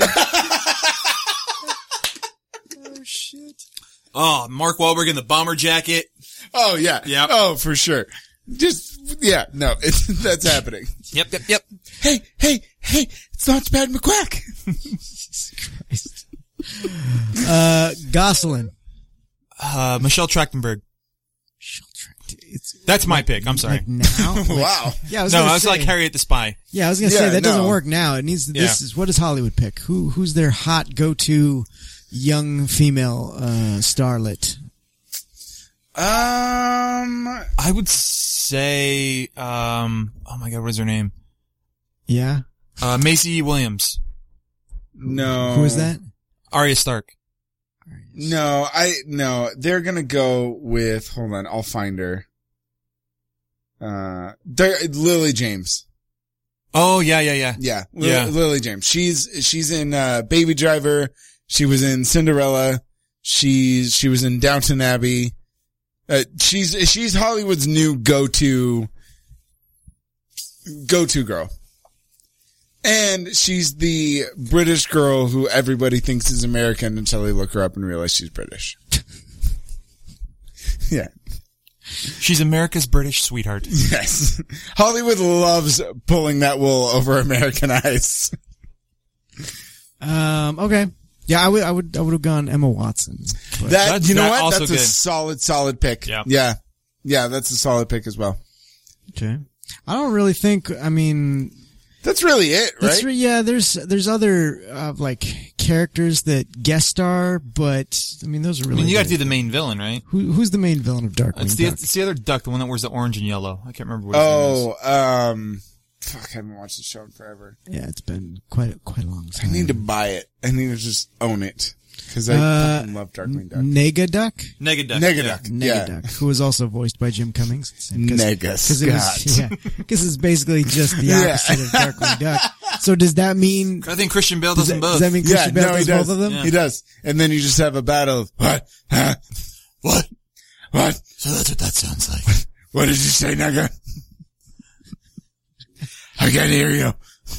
Oh shit. Oh, Mark Wahlberg in the bomber jacket. Oh yeah, Yep. Oh for sure. Just yeah, no, it's that's happening. Yep, yep, yep. Hey, hey, hey! It's Launchpad McQuack. Jesus Christ. Uh, Gosselin. Uh, Michelle Trachtenberg. It's That's my pick. I'm sorry. like now. Like- Wow. Yeah, I was No, gonna I was say, like Harriet the Spy. Yeah, I was gonna Yeah, say that doesn't no. work now. It needs. This Yeah. is what does Hollywood pick? Who who's their hot go to young female uh starlet? Um, I would say, um, oh my God, what is her name? Yeah. Uh, Maisie Williams. no. Who is that? Arya Stark. No, I no. They're gonna go with. Hold on, I'll find her. Uh, they're- Lily James. Oh, yeah, yeah, yeah. Yeah, Li- Yeah. Lily James. She's she's in uh, Baby Driver. She was in Cinderella. She's she was in Downton Abbey. Uh, she's she's Hollywood's new go-to go-to girl. And she's the British girl who everybody thinks is American until they look her up and realize she's British. Yeah. She's America's British sweetheart. Yes. Hollywood loves pulling that wool over American eyes. Um. Okay. Yeah, I would. I would. I would have gone Emma Watson. But- That, That's you know not what? also That's a good. solid, solid pick. Yeah. Yeah. Yeah, that's a solid pick as well. okay. I don't really think. I mean, That's really it, right? That's re- yeah, there's there's other uh, like characters that guest star, but I mean those are I really. mean, you got to good. do the main villain, right? Who who's the main villain of Darkwing It's the, Duck? it's the other duck, the one that wears the orange and yellow. I can't remember what his name is. Oh, um, fuck, I haven't watched the show in forever. Yeah, it's been quite quite a long time. I need to buy it. I need to just own it. Because I Uh, fucking love Darkwing Duck. Negaduck? Negaduck. Negaduck. Yeah. Negaduck, who was also voiced by Jim Cummings. Same- 'cause- Nega 'cause it was- Scott. Yeah, because it's basically just the Yeah. opposite of Darkwing Duck. So does that mean... I think Christian Bale Does does them that, both. does that mean Yeah, Christian Bale no, he does does. both of them? Yeah. He does. And then you just have a battle of, what? Huh? What? What? So that's what that sounds like. What did you say, Nega? I can't hear you.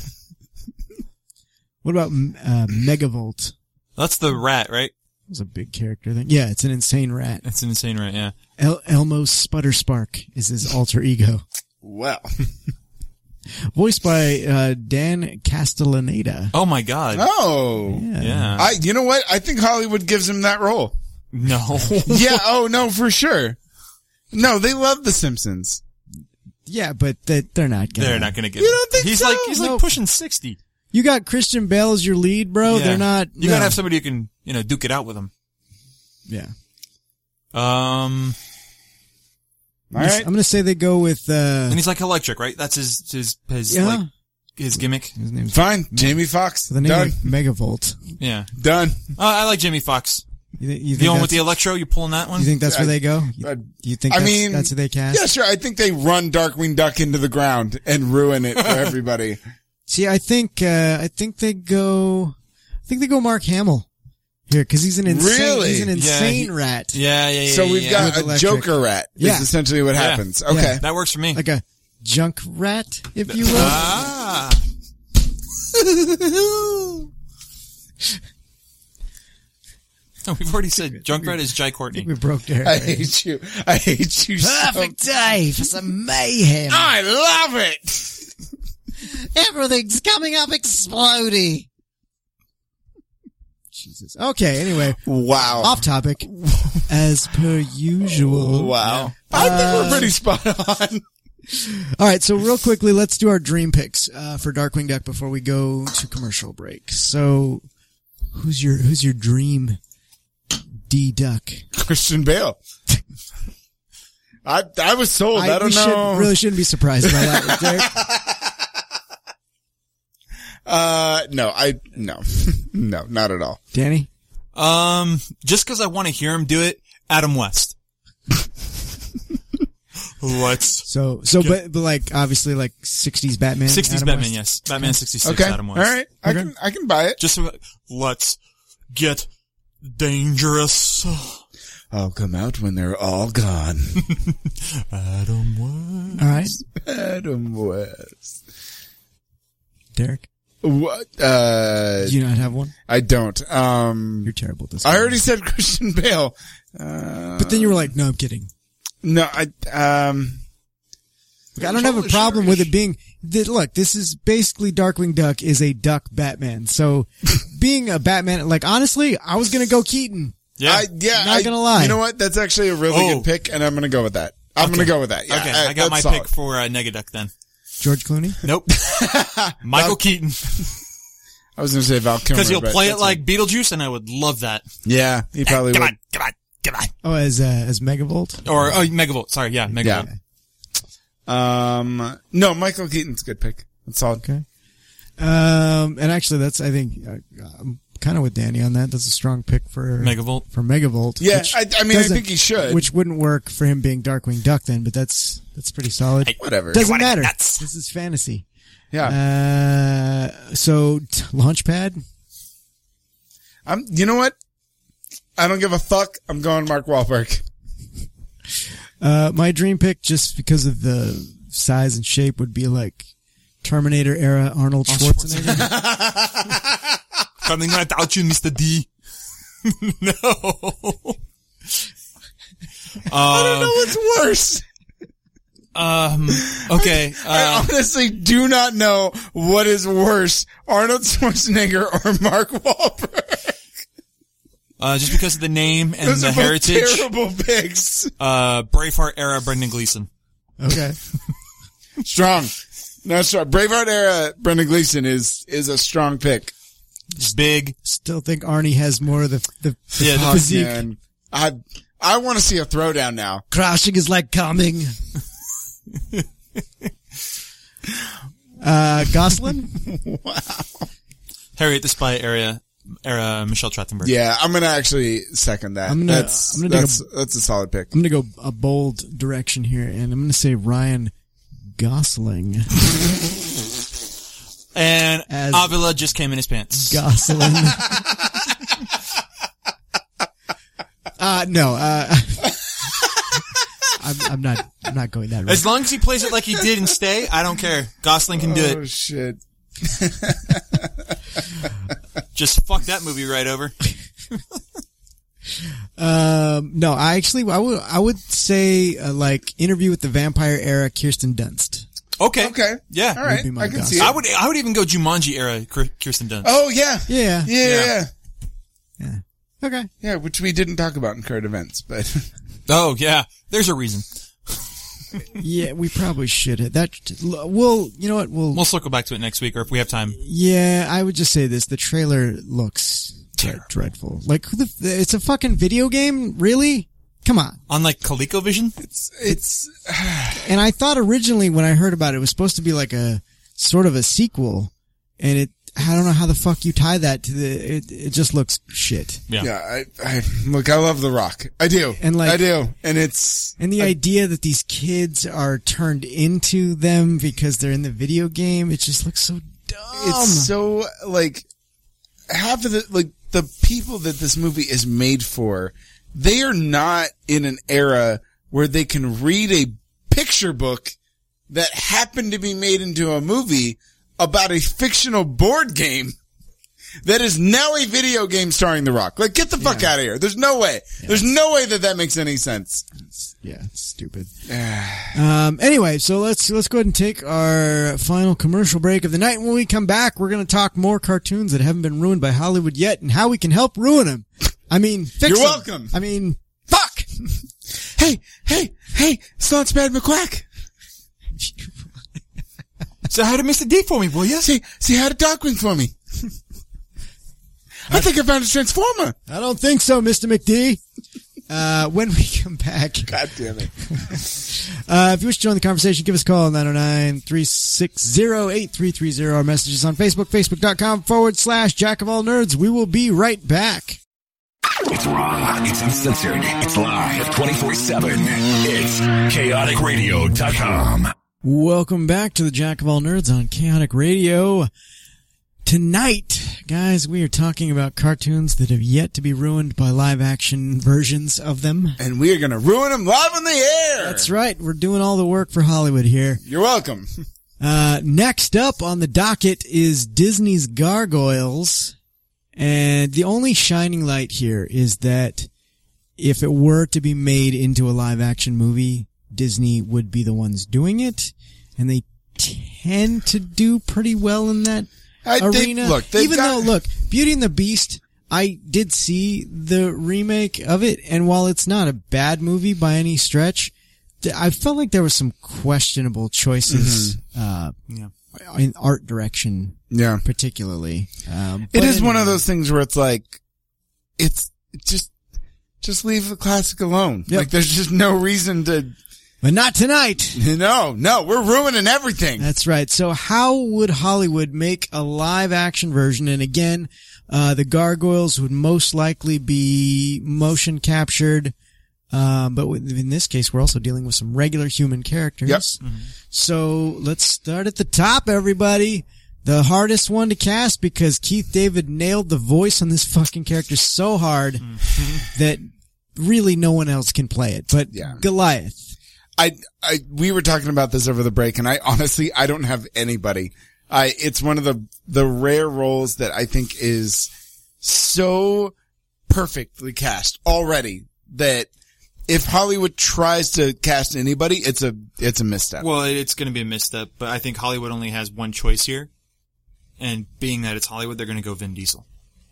What about uh, Megavolt? That's the rat, right? It's a big character thing. Yeah, it's an insane rat. It's an insane rat, yeah. El- Elmo Sputterspark is his alter ego. Well. Voiced by uh, Dan Castellaneta. Oh my god. Oh. Yeah. Yeah. I, you know what? I think Hollywood gives him that role. No. Yeah, oh no, for sure. No, they love The Simpsons. Yeah, but they, they're not gonna. They're not gonna get You don't think He's so? like, he's like Nope. pushing sixty. You got Christian Bale as your lead, bro. Yeah. They're not. You no. gotta have somebody who can, you know, duke it out with him. Yeah. Um, All right. I'm gonna say they go with. uh and he's like electric, right? That's his, his, his, Yeah. like, his gimmick. His name's Fine. Jamie Foxx. the name Done. like Megavolt. Yeah. Done. Uh, I like Jimmy Fox. You, th- you The think one with the that's- electro, you pulling that one? You think that's where I- they go? You, I- you think? I That's, mean, that's who they cast? Yeah, sure. I think they run Darkwing Duck into the ground and ruin it for everybody. See, I think. uh I think they go. I think they go Mark Hamill here because he's an insane. Really? He's an Yeah, insane he- rat. Yeah, yeah, yeah. So we've yeah. got With a electric. Joker rat. Yeah. Is essentially what Yeah. happens. Okay. That works for me. Like a junk rat, if you will. Ah. Oh, we've already said Junkrat is Jai Courtney. We broke Derek. I hate you. I hate you Perfect so day for some mayhem. I love it. Everything's coming up explodey. Jesus. Okay, anyway, Wow. off topic, as per usual. Wow. I think Uh, we're pretty spot on. All right, so real quickly, let's do our dream picks uh, for Darkwing Duck before we go to commercial break. So, who's your who's your dream D Duck? Christian Bale. I I was sold. I, I, don't we know. should, really shouldn't be surprised by that, Derek. Uh, no, I no, no, not at all. Danny? Um, just cause I want to hear him do it, Adam West. Let's. So, so, but, but like, obviously, like sixties Batman. sixties Adam Batman, West? yes. Batman sixty-six, Okay, Adam all West. right. I Okay. can I can buy it. Just, so- let's get dangerous. I'll come out when they're all gone. Adam West. All right, Adam West. Derek. What? Uh, Do you not have one? I don't. Um, You're terrible at this. I game. already said Christian Bale. Uh, But then you were like, "No, I'm kidding." no, I um. Like, I don't have a problem with it being. That, look, this is basically Darkwing Duck is a duck Batman. So, being a Batman, like honestly, I was gonna go Keaton. Yeah. I, yeah, Not I- gonna lie. You know what? That's actually a really Oh. good pick, and I'm gonna go with that. I'm Okay. gonna go with that. Yeah, okay, I, I got my that's solid. pick for uh, Negaduck then. George Clooney. Nope. Michael Keaton. I was gonna say Val Kilmer, Because he'll but play it that's like Beetlejuice, and I would love that. a- yeah, he probably Come would. on, come on, come on. Oh, as uh, as Megavolt. Or, oh, Megavolt. Sorry, yeah, Megavolt. Yeah. Um, no, Michael Keaton's a good pick. That's solid. Okay. Um, and actually, that's I think uh, I'm kind of with Danny on that. That's a strong pick for Megavolt. For Megavolt. Yeah, which I, I mean, I doesn't- think he should. Which wouldn't work for him being Darkwing Duck then, but that's that's pretty solid. Hey, Whatever. Doesn't wanna matter. get nuts. This is fantasy. Yeah. Uh, so t- Launchpad. I'm. You know what? I don't give a fuck. I'm going Mark Wahlberg. Uh, my dream pick, just because of the size and shape, would be like Terminator era Arnold Schwarzenegger. Coming right out you, Mister D. No. I don't know what's worse. Um, okay. I Uh, honestly do not know what is worse, Arnold Schwarzenegger or Mark Wahlberg. uh, just because of the name and Those the are both heritage, terrible picks. uh, Braveheart era Brendan Gleeson. Okay. Strong. No, strong. Braveheart era Brendan Gleeson is, is a strong pick. Big. Still think Arnie has more of the the, the Yeah, the Fuck, physique. man. I, I want to see a throwdown now. Crashing is like coming. Uh, Gosling? Wow. Harriet the Spy era, era Michelle Trachtenberg. Yeah, I'm gonna actually second that. I'm gonna- that's I'm gonna take that's, that's a solid pick. I'm going to go a bold direction here, and I'm going to say Ryan Gosling. And As- Avila just came in his pants. Gosling. uh, no, uh, I'm, I'm not, I'm not going that route. As long as he plays it like he did in Stay, I don't care. Gosling can do Oh it. shit. Just fuck that movie right over. Um, no, I actually, I would, I would say, uh, like, Interview with the Vampire era Kirsten Dunst. Okay. Okay. Yeah. All right. Would be my I can guess. see it. I would, I would even go Jumanji era Kir- Kirsten Dunst. Oh yeah. Yeah. Yeah. Yeah. Yeah. Yeah. Okay. Yeah, which we didn't talk about in current events, but Oh, yeah. There's a reason. Yeah, we probably should have. That, we'll, you know what, we'll, We'll circle back to it next week, or if we have time. yeah, I would just say this. The trailer looks Terrible. dreadful. Like, who the, it's a fucking video game? Really? Come on. On like ColecoVision? it's it's And I thought originally when I heard about it, it was supposed to be like a, sort of a sequel. And it, I don't know how the fuck you tie that to the, it, it just looks shit. Yeah. yeah. I, I look. I love The Rock. I do. And, like- I do. And it's And the I- idea that these kids are turned into them because they're in the video game, it just looks so dumb. it's so like half of the like the people that this movie is made for. They are not in an era where they can read a picture book that happened to be made into a movie about a fictional board game that is now a video game starring The Rock. Like, get the fuck out of here. There's no way. There's no way that that makes any sense. It's, yeah, it's stupid. um, anyway, so let's, let's go ahead and take our final commercial break of the night. When we come back, we're going to talk more cartoons that haven't been ruined by Hollywood yet and how we can help ruin them. I mean, fix You're them. welcome. I mean, fuck! Hey, hey, hey, it's Launchpad McQuack. So how to Mister D for me, will you? See, see how to Darkwing for me. I think I found a Transformer. I don't think so, Mister McD. Uh, when we come back. God damn it. Uh, if you wish to join the conversation, give us a call nine oh nine, three six zero, eight three three zero. Our messages on Facebook, facebook.com forward slash Jack of All Nerds. We will be right back. It's raw, it's uncensored, it's live twenty-four seven. It's chaotic radio dot com. Welcome back to the Jack of All Nerds on Chaotic Radio. Tonight, guys, we are talking about cartoons that have yet to be ruined by live action versions of them. And we are going to ruin them live on the air. That's right. We're doing all the work for Hollywood here. You're welcome. Uh, next up on the docket is Disney's Gargoyles. And the only shining light here is that if it were to be made into a live action movie, Disney would be the ones doing it. And they tend to do pretty well in that I, they, arena. look, they've Even got- though, look, Beauty and the Beast, I did see the remake of it. And while it's not a bad movie by any stretch, th- I felt like there was some questionable choices, uh, Yeah. in art direction. Yeah. Particularly. Um, It but is one of anyway. those things where it's like, it's just, just leave the classic alone. Yep. Like, there's just no reason to, But not tonight. no, no, we're ruining everything. That's right. So how would Hollywood make a live action version? And again, uh, the Gargoyles would most likely be motion captured. Um, but with- in this case, we're also dealing with some regular human characters. Yep. So let's start at the top, everybody. The hardest one to cast because Keith David nailed the voice on this fucking character so hard that really no one else can play it. But Yeah. Goliath. I, I, we were talking about this over the break, and I honestly, I don't have anybody. I, it's one of the, the rare roles that I think is so perfectly cast already that if Hollywood tries to cast anybody, it's a, it's a misstep. Well, it's going to be a misstep, but I think Hollywood only has one choice here. And being that it's Hollywood, they're going to go Vin Diesel.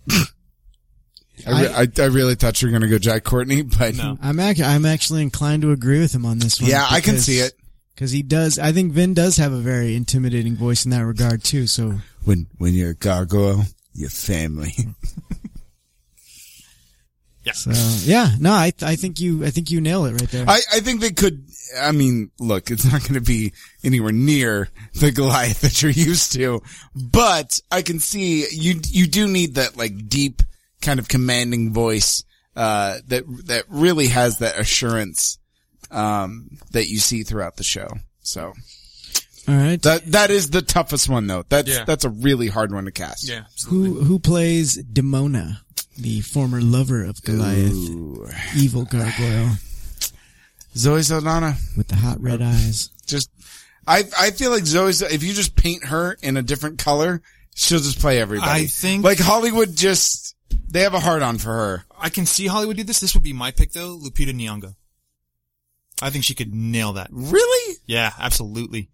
I, re- I, I really thought you were going to go Jack Courtney, but No. I'm ac- I'm actually inclined to agree with him on this one. yeah, I can see it. Because he does, I think Vin does have a very intimidating voice in that regard too, so. When, when you're a gargoyle, you're family. Yeah. So yeah, no, I I think you I think you nail it right there. I, I think they could, I mean, look, it's not going to be anywhere near the Goliath that you're used to, but I can see you, you do need that like deep kind of commanding voice, uh, that, that really has that assurance, um, that you see throughout the show. So. All right. That, that is the toughest one though. That's, Yeah. that's a really hard one to cast. Yeah. Absolutely. Who who plays Demona, the former lover of Goliath, Ooh. evil gargoyle Zoe Saldana. with the hot red eyes? Just, I, I feel like Zoe, if you just paint her in a different color, she'll just play everybody. I think- like Hollywood just, they have a hard on for her. I can see Hollywood do this. This would be my pick though, Lupita Nyong'o. I think she could nail that. Really? Yeah, absolutely.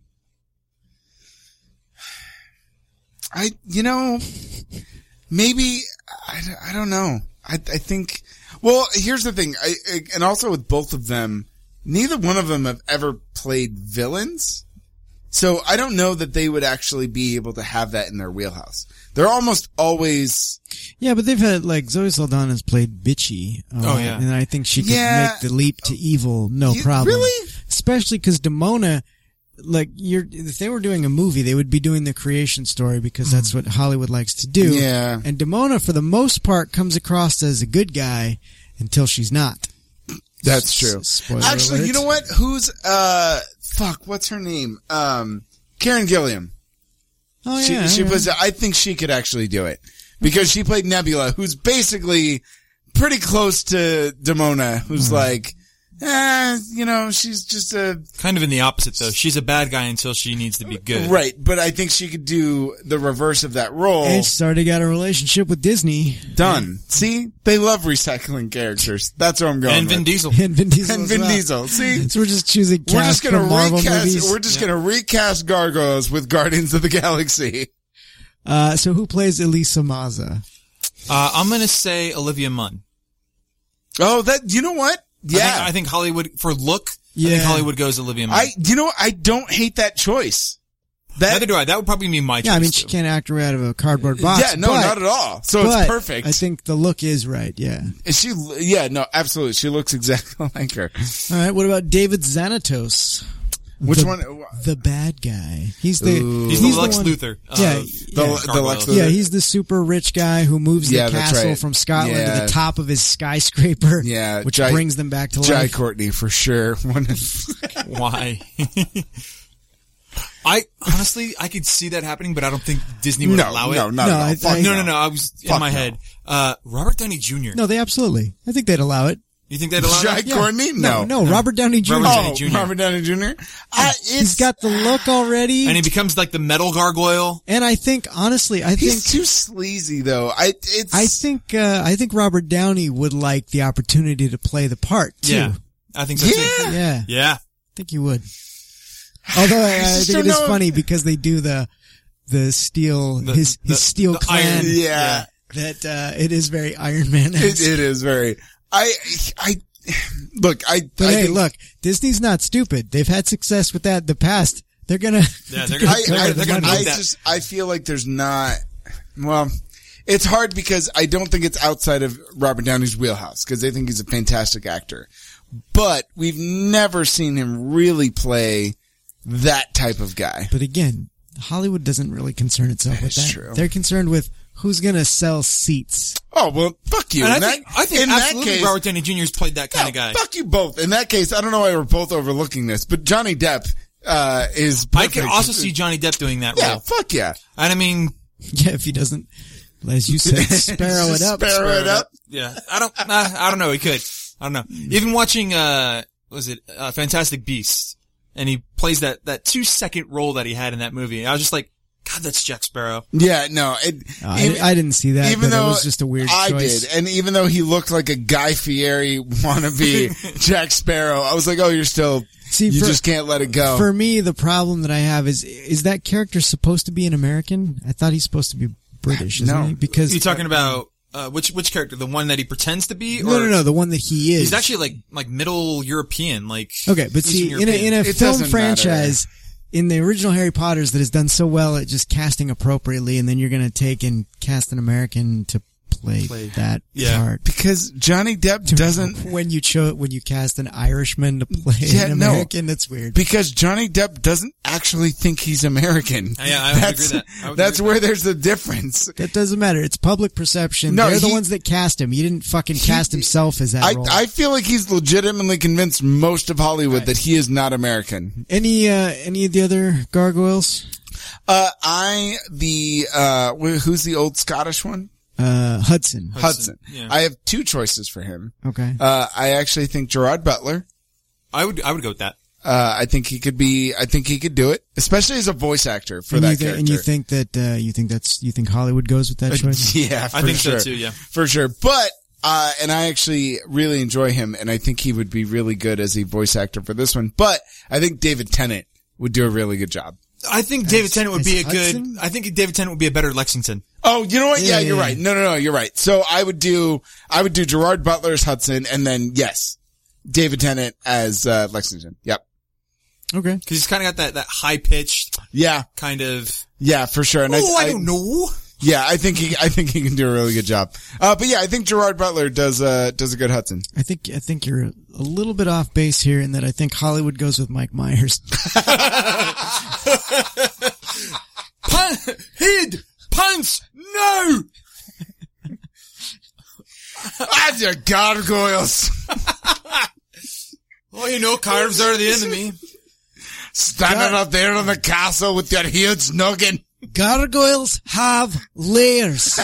I, you know, maybe, I, I don't know. I, I think, well, here's the thing. I, I, and also with both of them, neither one of them have ever played villains. So I don't know that they would actually be able to have that in their wheelhouse. They're almost always, Yeah, but they've had like Zoe Saldana's played bitchy. Uh, Oh, yeah. and I think she could Yeah. make the leap to evil, no You- problem. really? Especially because Demona, like you're, if they were doing a movie, they would be doing the creation story because that's what Hollywood likes to do. Yeah. And Demona, for the most part, comes across as a good guy until she's not. that's true. S- spoiler Actually, alert. you know what? Who's, uh, fuck, what's her name? Um, Karen Gilliam. Oh She, yeah, she yeah. was, I think she could actually do it because she played Nebula, who's basically pretty close to Demona, who's Hmm. like, eh, you know, she's just a, Kind of in the opposite though. She's a bad guy until she needs to be good. right, but I think she could do the reverse of that role. And she's already got a relationship with Disney Done. See? They love recycling characters. That's where I'm going And Vin with. Diesel. and Vin Diesel. And as Vin well. Diesel. See? So we're just choosing We're just cast gonna from Marvel recast, movies. we're just gonna recast gargoyles with Guardians of the Galaxy. Uh, so who plays Elisa Maza? Uh, I'm gonna say Olivia Munn. Oh, that, you know what? I Yeah. think, I think Hollywood, for look, I Yeah. think Hollywood goes Olivia Munn. I, you know what? I don't hate that choice. That, Neither do I. That would probably be my choice. Yeah, I mean, she too. can't act her way out of a cardboard box. yeah, no, but, not at all. So but it's perfect. I think the look is right, yeah. Is she, yeah, no, absolutely. She looks exactly like her. All right, what about David Xanatos? Which the, one? The bad guy. He's the Ooh. He's, he's the Lex one- Luthor. Uh, Yeah, The, yeah. the Lex Luthor. Yeah, he's the super rich guy who moves Yeah, the that's castle right. from Scotland to Yeah. the top of his skyscraper. Yeah, which Jai- brings them back to Jai life. Courtney for sure. One of- Why? I honestly, I could see that happening, but I don't think Disney would no, allow it. no, not No, at all. I- Fuck I- no, no, no. I was Fuck in my no. head. Uh, Robert Downey Junior No, they absolutely. I think they'd allow it. You think they'd allow Jai that? Yeah. Courtney? No. no, Robert Downey Junior Robert Oh, Downey Junior Robert Downey Junior I, it's, He's got the look already. And he becomes like the metal gargoyle. And I think, honestly, I he's think, too sleazy though. I, it's, I think, uh, I think Robert Downey would like the opportunity to play the part too. Yeah. I think so too. Yeah. Yeah. Yeah. I think he would. Although I, I just think don't it is know if- funny because they do the, the steel, The- his, the- his steel the clan. iron- yeah. That, uh, it is very Iron Man. It, it is very, I, I, look, I, But I hey, think, look, Disney's not stupid. They've had success with that in the past. They're gonna, Yeah, they're they're gonna- I, cover I, the they're gonna money. I that. just, I feel like there's not, well, it's hard because I don't think it's outside of Robert Downey's wheelhouse because they think he's a fantastic actor. But we've never seen him really play that type of guy. But again, Hollywood doesn't really concern itself with That's that. true. They're concerned with who's gonna sell seats. Oh, well, fuck you. And I In that- think, I think in that absolutely case, Robert Downey Junior's played that kind no, of guy. fuck you both. In that case, I don't know why we're both overlooking this, but Johnny Depp, uh, is I perfect. can also see Johnny Depp doing that Yeah, role. fuck yeah. And I mean, Yeah, if he doesn't, as you said, sparrow it up. Sparrow it up. yeah, I don't, uh, I don't know. He could. I don't know. Even watching, uh, what was it, uh, Fantastic Beasts, and he plays that, that two second role that he had in that movie. I was just like, God, that's Jack Sparrow. Yeah, no, it, Oh, I, even- I didn't see that, even but though it was just a weird I choice. did, and even though he looked like a Guy Fieri wannabe Jack Sparrow, I was like, oh, you're still, See, you for- just can't let it go. For me, the problem that I have is, is that character supposed to be an American? I thought he's supposed to be British, isn't No. he? Because You talking about, uh, which, which character? The one that he pretends to be? Or no, no, no, the one that he is. He's actually like, like middle European, like. Okay, but see, Eastern in a, European. in a It film doesn't franchise, in the original Harry Potters that has done so well at just casting appropriately, and then you're going to take and cast an American to play, Play- that Yeah. part. Because Johnny Depp doesn't, When you cho- when you cast an Irishman to play Yeah, an no. American, that's weird. because Johnny Depp doesn't actually think he's American. Yeah, I would that's, agree with that. I would That's agree where with there's the difference. That doesn't matter. It's public perception. No, They're the he- ones that cast him. He didn't fucking cast himself as that I, role. I feel like he's legitimately convinced most of Hollywood that he is not American. Any, uh, any of the other gargoyles? Uh, I, the, uh, wh- who's the old Scottish one? Uh, Hudson. Hudson. yeah. I have two choices for him. Okay. Uh, I actually think Gerard Butler. I would, I would go with that. Uh, I think he could be, I think he could do it, especially as a voice actor for and that you thi- character. And you think that, uh, you think that's, you think Hollywood goes with that choice? Yeah, for I think sure. so too, yeah. For sure. But, uh, and I actually really enjoy him, and I think he would be really good as a voice actor for this one. But I think David Tennant would do a really good job. I think David As- Tennant would be a as good, Hudson? I think David Tennant would be a better Lexington. Oh, you know what? Yeah, Yeah, you're yeah, right. yeah. No, no, no, you're right. So I would do, I would do Gerard Butler as Hudson, and then, yes, David Tennant as, uh, Lexington. Yep. Okay. Cause he's kind of got that, that high pitched Yeah. kind of, Yeah, for sure. And oh, I, don't know. Yeah, I think he, I think he can do a really good job. Uh, but yeah, I think Gerard Butler does, uh, does a good Hudson. I think, I think you're a little bit off base here in that I think Hollywood goes with Mike Myers. Pun, hid, punch, no! Ah, your gargoyles. Well, you know, carves are the enemy. Standing up there in the castle with your huge noggin. Gargoyles have layers.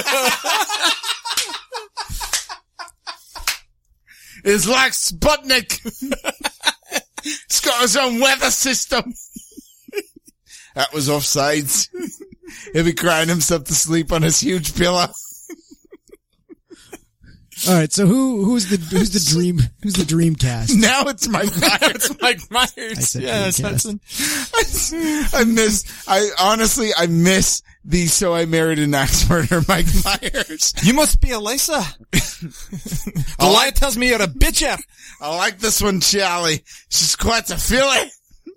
It's like Sputnik. It's got its own weather system. That was offsides. He'll be crying himself to sleep on his huge pillow. All right. So who, who's the, who's the dream, who's the dream cast? Now it's Mike Myers. It's Mike I Myers. said Yeah, it's Dreamcast. Hudson. I miss, I honestly, I miss the So I Married an Axe Murderer Mike Myers. You must be Elisa. The lion tells me you're a bitcher. I like this one, Charlie. She's quite a filly.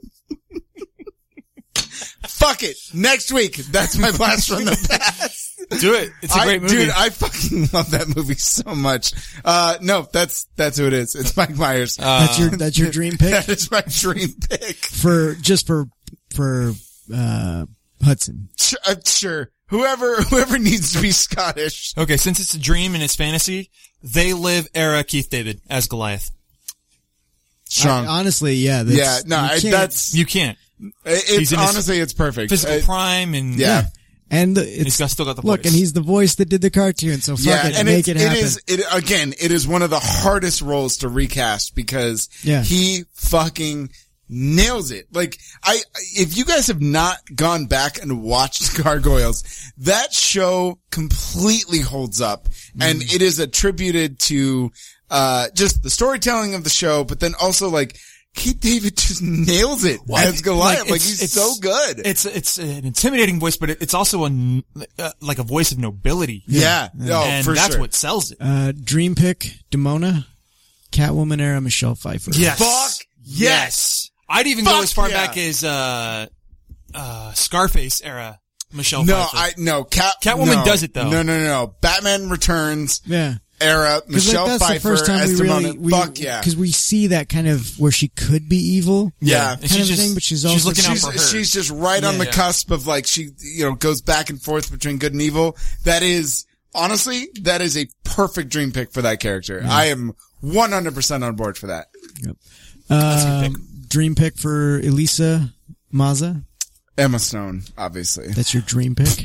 Fuck it. Next week. That's my blast from the past. Do it. It's a I- great movie. Dude, I fucking love that movie so much. Uh, no, that's, that's who it is. It's Mike Myers. That's your, that's your dream pick that is my dream pick. for, just for, for, uh, Hudson. Sure, uh, sure. Whoever, whoever needs to be Scottish. Okay, since it's a dream and it's fantasy, they live era Keith David as Goliath. Strong. I- honestly, yeah. That's, yeah, no, you I, can't- that's, You can't. it's he's in his honestly, it's perfect. Physical Uh, prime and yeah. And it's, he's got, still got the look, voice. and he's the voice that did the cartoon, so fuck Yeah, it, and make it's, it happen. it is, it, again, it is one of the hardest roles to recast because Yeah. he fucking nails it. Like, I, if you guys have not gone back and watched Gargoyles, that show completely holds up and Mm. it is attributed to, uh, just the storytelling of the show, but then also like, Keith David just nails it What? as Goliath. Like, it's- he's it's- so good. It's it's an intimidating voice, but it, it's also a n- uh, like a voice of nobility. yeah. Oh, and for that's sure. what sells it. Uh, dream pick, Demona, Catwoman era, Michelle Pfeiffer. Yes. Fuck yes. I'd even Fuck go as far yeah. back as uh uh Scarface era Michelle No, Pfeiffer. I, no, Cat, Catwoman no. does it, though. No, no, no, no. Batman Returns Yeah. era, 'Cause, Michelle like, that's Pfeiffer the first time as we Demona. really, we, Fuck yeah. Cause we see that kind of where she could be evil. Yeah. And Kind she's of just thing, but she's she's also- looking out She's, for her. she's just right on Yeah, the yeah. cusp of like, she, you know, goes back and forth between good and evil. That is, honestly, that is a perfect dream pick for that character. I am one hundred percent on board for that. Uh, dream pick for Elisa Maza. Emma Stone, obviously. That's your dream pick.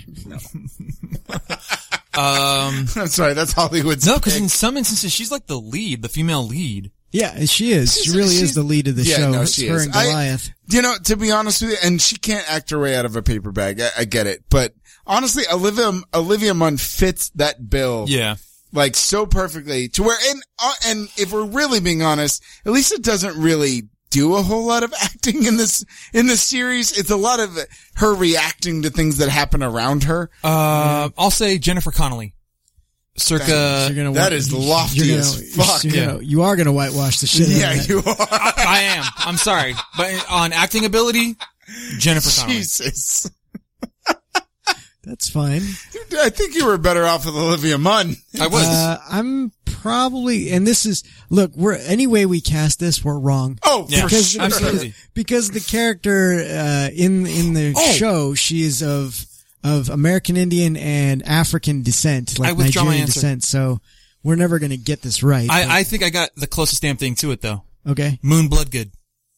um, I'm sorry, that's Hollywood's no, because pick. in some instances she's like the lead, the female lead. Yeah, she is. She's- she really she's- is the lead of the yeah, show. no, It's she her is. and I- Goliath. You know, to be honest with you, and she can't act her way out of a paper bag. I, I get it. But honestly, Olivia, Olivia Munn fits that bill. Yeah. Like so perfectly to where, and, uh, and if we're really being honest, Elisa doesn't really do a whole lot of acting in this, in this series. It's a lot of her reacting to things that happen around her. Uh, I'll say Jennifer Connelly. Circa, You're gonna that wa- is you're lofty gonna- as fuck. you're gonna- You are gonna whitewash the shit Yeah, out of that. you are. I, I am. I'm sorry. But on acting ability, Jennifer Connelly. Jesus. That's fine. I think you were better off with Olivia Munn. I was. Uh, I'm probably, and this is, look, we're, any way we cast this, we're wrong. Oh, Yeah, for because, sure. absolutely. because the character, uh, in, in the Oh. show, she is of, of American Indian and African descent, like I withdraw my Nigerian answer. descent, so we're never gonna get this right. I, I think I got the closest damn thing to it though. but- okay. Moon Bloodgood.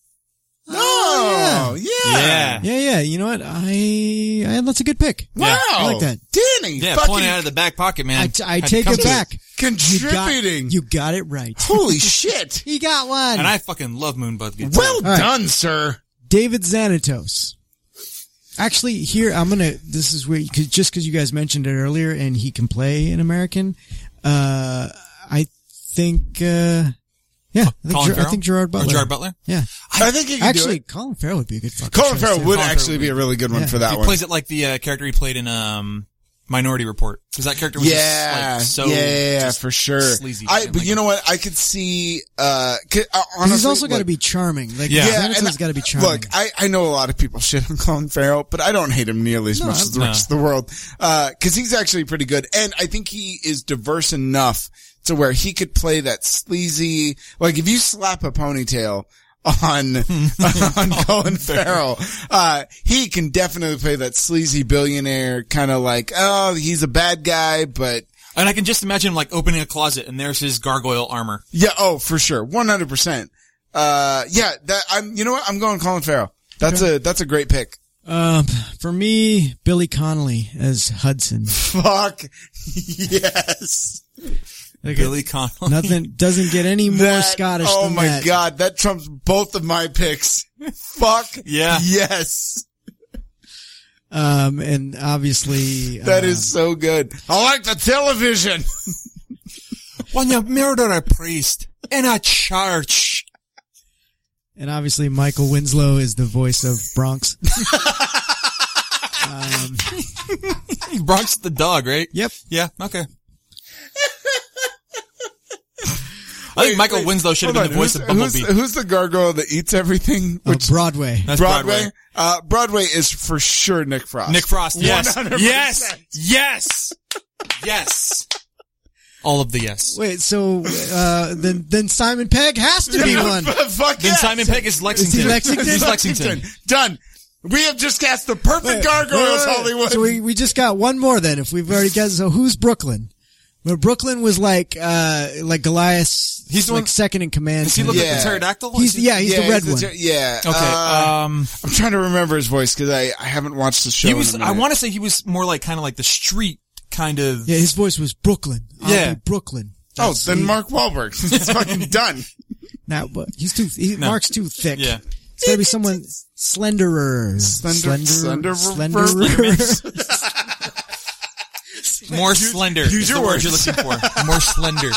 Oh, yeah. Yeah. Yeah, yeah, you know what? I, I, that's a good pick. Wow. I like that. Danny, Yeah, fucking pulling it out of the back pocket, man. I, t- I Had to take come it to back. contributing. You got, you got it right. Holy shit. He got one. And I fucking love Moon Bloodgood. Well right. done, sir. David Xanatos. Actually, here, I'm gonna, this is where, cause, just cause you guys mentioned it earlier and he can play an American, uh, I think, uh, yeah, I think, Colin Ger- I Farrell? think Gerard Or Butler. Gerard Butler? Yeah. I think he can Actually, do it. Colin Farrell would be a good fucking Colin choice, Farrell too. would Colin actually Farrell be a really good one Yeah. for that He one. plays it like the uh, character he played in um Minority Report. Because that character was Yeah, just like so yeah, yeah, yeah, just for sure. sleazy. I, and but like- you know what? I could see, uh, 'cause, uh 'Cause honestly, he's also got to look- be charming. Like, Yeah. yeah, and Xanatos got to be charming. Look, I, I know a lot of people shit on Colin Farrell, but I don't hate him nearly as No, much as the no. rest of the world. Uh, cause he's actually pretty good. And I think he is diverse enough to where he could play that sleazy, like if you slap a ponytail on, on Colin Farrell, uh, he can definitely play that sleazy billionaire kind of like, oh, he's a bad guy, but And I can just imagine him like opening a closet and there's his gargoyle armor. yeah, oh, for sure. one hundred percent. Uh, yeah, that, I'm, you know what? I'm going Colin Farrell. That's a, that's a great pick. Um, for me, Billy Connolly as Hudson. Fuck. Yes. Like, Billy Connolly. Nothing doesn't get any more That- Scottish Oh than my that. god, that trumps both of my picks. Fuck. Yeah. Yes. Um, and obviously, That um, is so good. I like the television. When you murder a priest in a church. and obviously Michael Winslow is the voice of Bronx. um, Bronx the dog, right? Yep. Yeah, okay. I think Michael wait, Winslow should have hold been the on. voice Who's- of Bumblebee. Who's, who's the gargoyle that eats everything? oh, Broadway. That's Broadway? Broadway. Uh, Broadway is for sure Nick Frost. Nick Frost, yes. one hundred percent. Yes. Yes. Yes. All of the yes. Wait, so, uh, then, then Simon Pegg has to be one. Fuck Then yes. Simon Pegg is Lexington. Is he Lexington? He's Lexington. Done. We have just cast the perfect Wait, gargoyles, wait, wait, wait. Hollywood. So we, we just got one more then, if we've already got, so who's Brooklyn? Well, Brooklyn was like, uh, like Goliath, He's the like one- second in command. Does he look Yeah. like the pterodactyl? He's, yeah, he's yeah, the red he's one. the- yeah. Okay. Uh, um, I'm trying to remember his voice because I, I haven't watched the show. he in was, a I minute. want to say he was more like kind of like the street kind of. Yeah, his voice was Brooklyn. I'll Yeah. be Brooklyn. Oh, That's- then he- Mark Wahlberg. It's fucking done. Now, but he's too, he, No. Mark's too thick. Yeah. It's gotta be someone slenderer. Slender- Slender, slender- slenderer. More slender. use is your the word words. you're looking for. More slender.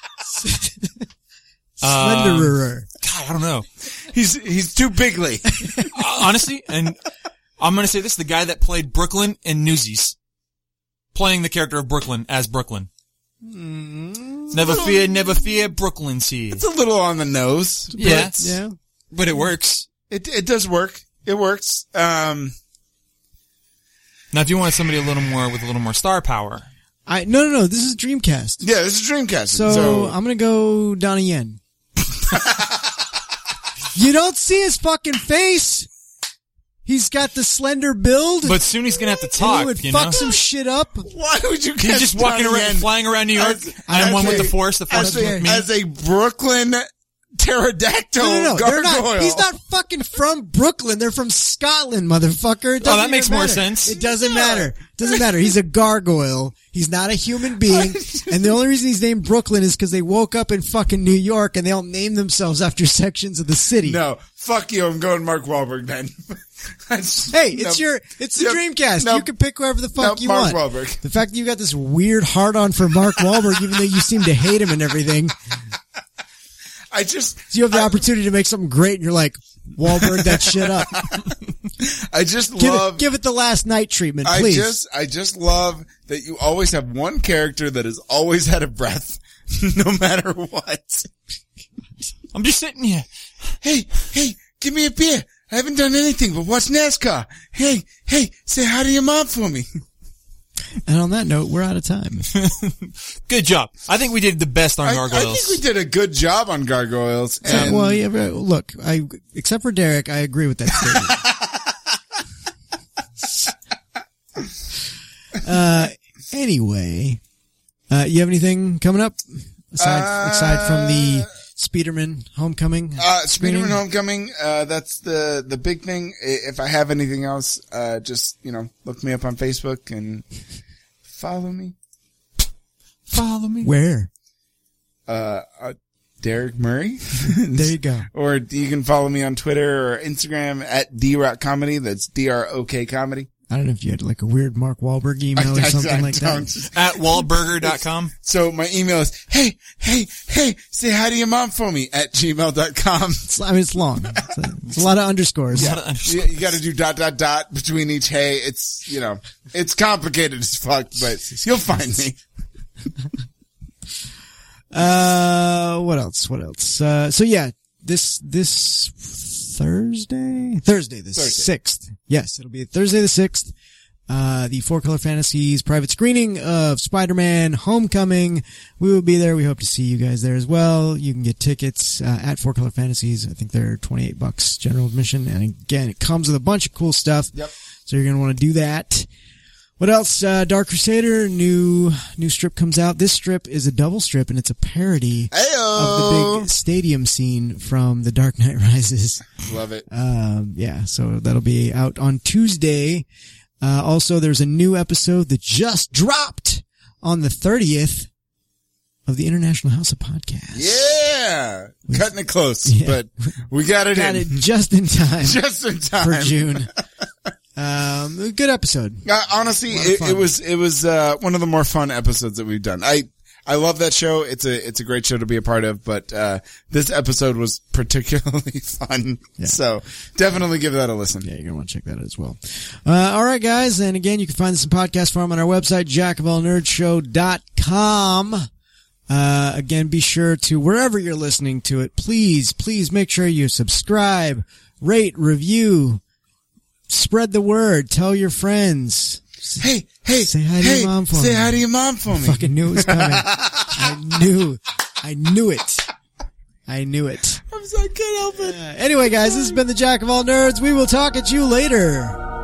Slenderer. God, I don't know. He's he's too bigly. Honestly, and I'm going to say this, the guy that played Brooklyn in Newsies. Playing the character of Brooklyn as Brooklyn. Never fear, never fear, Brooklyn's here. It's a little on the nose. but Yeah. it's- Yeah. But it works. It it does work. It works. Um, Now, if you want somebody a little more, with a little more star power. I, no, no, no, this is Dreamcast. yeah, this is Dreamcast. So, So, I'm gonna go Donnie Yen. You don't see his fucking face. He's got the slender build. But soon he's going to have to and talk, he would you fuck know? some shit up. why would you? He's cast just walking Donnie around, Yen flying around New York. as- I'm as one with a- the force, the force as is a, with me. as a Brooklyn pterodactyl No, no, no. They're gargoyle. not, he's not fucking from Brooklyn. They're from Scotland, motherfucker. It Oh, that doesn't makes even more matter. sense. It doesn't matter. It doesn't matter. He's a gargoyle. He's not a human being. And the only reason he's named Brooklyn is because they woke up in fucking New York and they all named themselves after sections of the city. No, fuck you. I'm going Mark Wahlberg then. Hey, it's No. your, it's the Yep. Dreamcast. Nope. You can pick whoever the fuck Nope, you Mark want. Wahlberg. The fact that you got this weird hard on for Mark Wahlberg, even though you seem to hate him and everything. I just, So you have the opportunity to make something great and you're like, Wahlberg that shit up. I just Give love. it, give it the last night treatment, I please. just, I just love that you always have one character that is always out of breath, no matter what. I'm just sitting here. Hey, hey, give me a beer. I haven't done anything but watch NASCAR. Hey, hey, say hi to your mom for me. And on that note, we're out of time. Good job. I think we did the best on I, gargoyles. I think we did a good job on gargoyles. So, And well, yeah, but look, I except for Derek, I agree with that statement. uh, anyway, uh, you have anything coming up aside Uh, aside from the Spider-Man Homecoming? Uh, screening? Spider-Man Homecoming, uh, that's the, the big thing. I- If I have anything else, uh, just, you know, look me up on Facebook and follow me. Follow me. Where? Uh, uh Derek Murray. There you go. Or you can follow me on Twitter or Instagram at D-Rock Comedy. That's D R O K Comedy. I don't know if you had like a weird Mark Wahlberg email or I- I- something I like don't. that. At wahlburger dot com. So my email is, hey, hey, hey, say hi to your mom for me at gmail dot com. It's, I mean, it's long. It's a, it's a lot of underscores. Lot of underscores. You, you gotta do dot, dot, dot between each hey. It's, you know, it's complicated as fuck, but you'll find me. Uh, what else? What else? Uh, so yeah, this, this Thursday? Thursday the Thursday. sixth. Yes, it'll be Thursday the sixth. Uh, the Four Color Fantasies private screening of Spider-Man Homecoming. We will be there. We hope to see you guys there as well. You can get tickets, uh, at Four Color Fantasies. I think they're twenty-eight bucks general admission. And again, it comes with a bunch of cool stuff. Yep. So you're going to want to do that. What else? Uh, Dark Crusader, new, new strip comes out. This strip is a double strip and it's a parody Heyo! of the big stadium scene from The Dark Knight Rises. Love it. Um, yeah, so that'll be out on Tuesday. Uh, also there's a new episode that just dropped on the thirtieth of the International House of Podcasts. Yeah. Cutting it close, Yeah. but we got it Got in. it just in time Just in time. for June. Um, a good episode. Uh, honestly, A lot of it, fun. it was, it was, uh, one of the more fun episodes that we've done. I, I love that show. It's a, it's a great show to be a part of, but, uh, this episode was particularly fun. Yeah. So definitely give that a listen. Yeah, you're going to want to check that out as well. Uh, all right, guys. And again, you can find this in podcast form on our website, jack of all nerds show dot com. Uh, again, be sure to, wherever you're listening to it, please, please make sure you subscribe, rate, review, spread the word, tell your friends. Hey, hey, Say hi to hey, your mom for say me. hi to your mom for me. Fucking knew it was coming. I knew, I knew it. I knew it. I'm sorry, I can't help it. Uh, anyway, guys, this has been the Jack of All Nerds. We will talk at you later.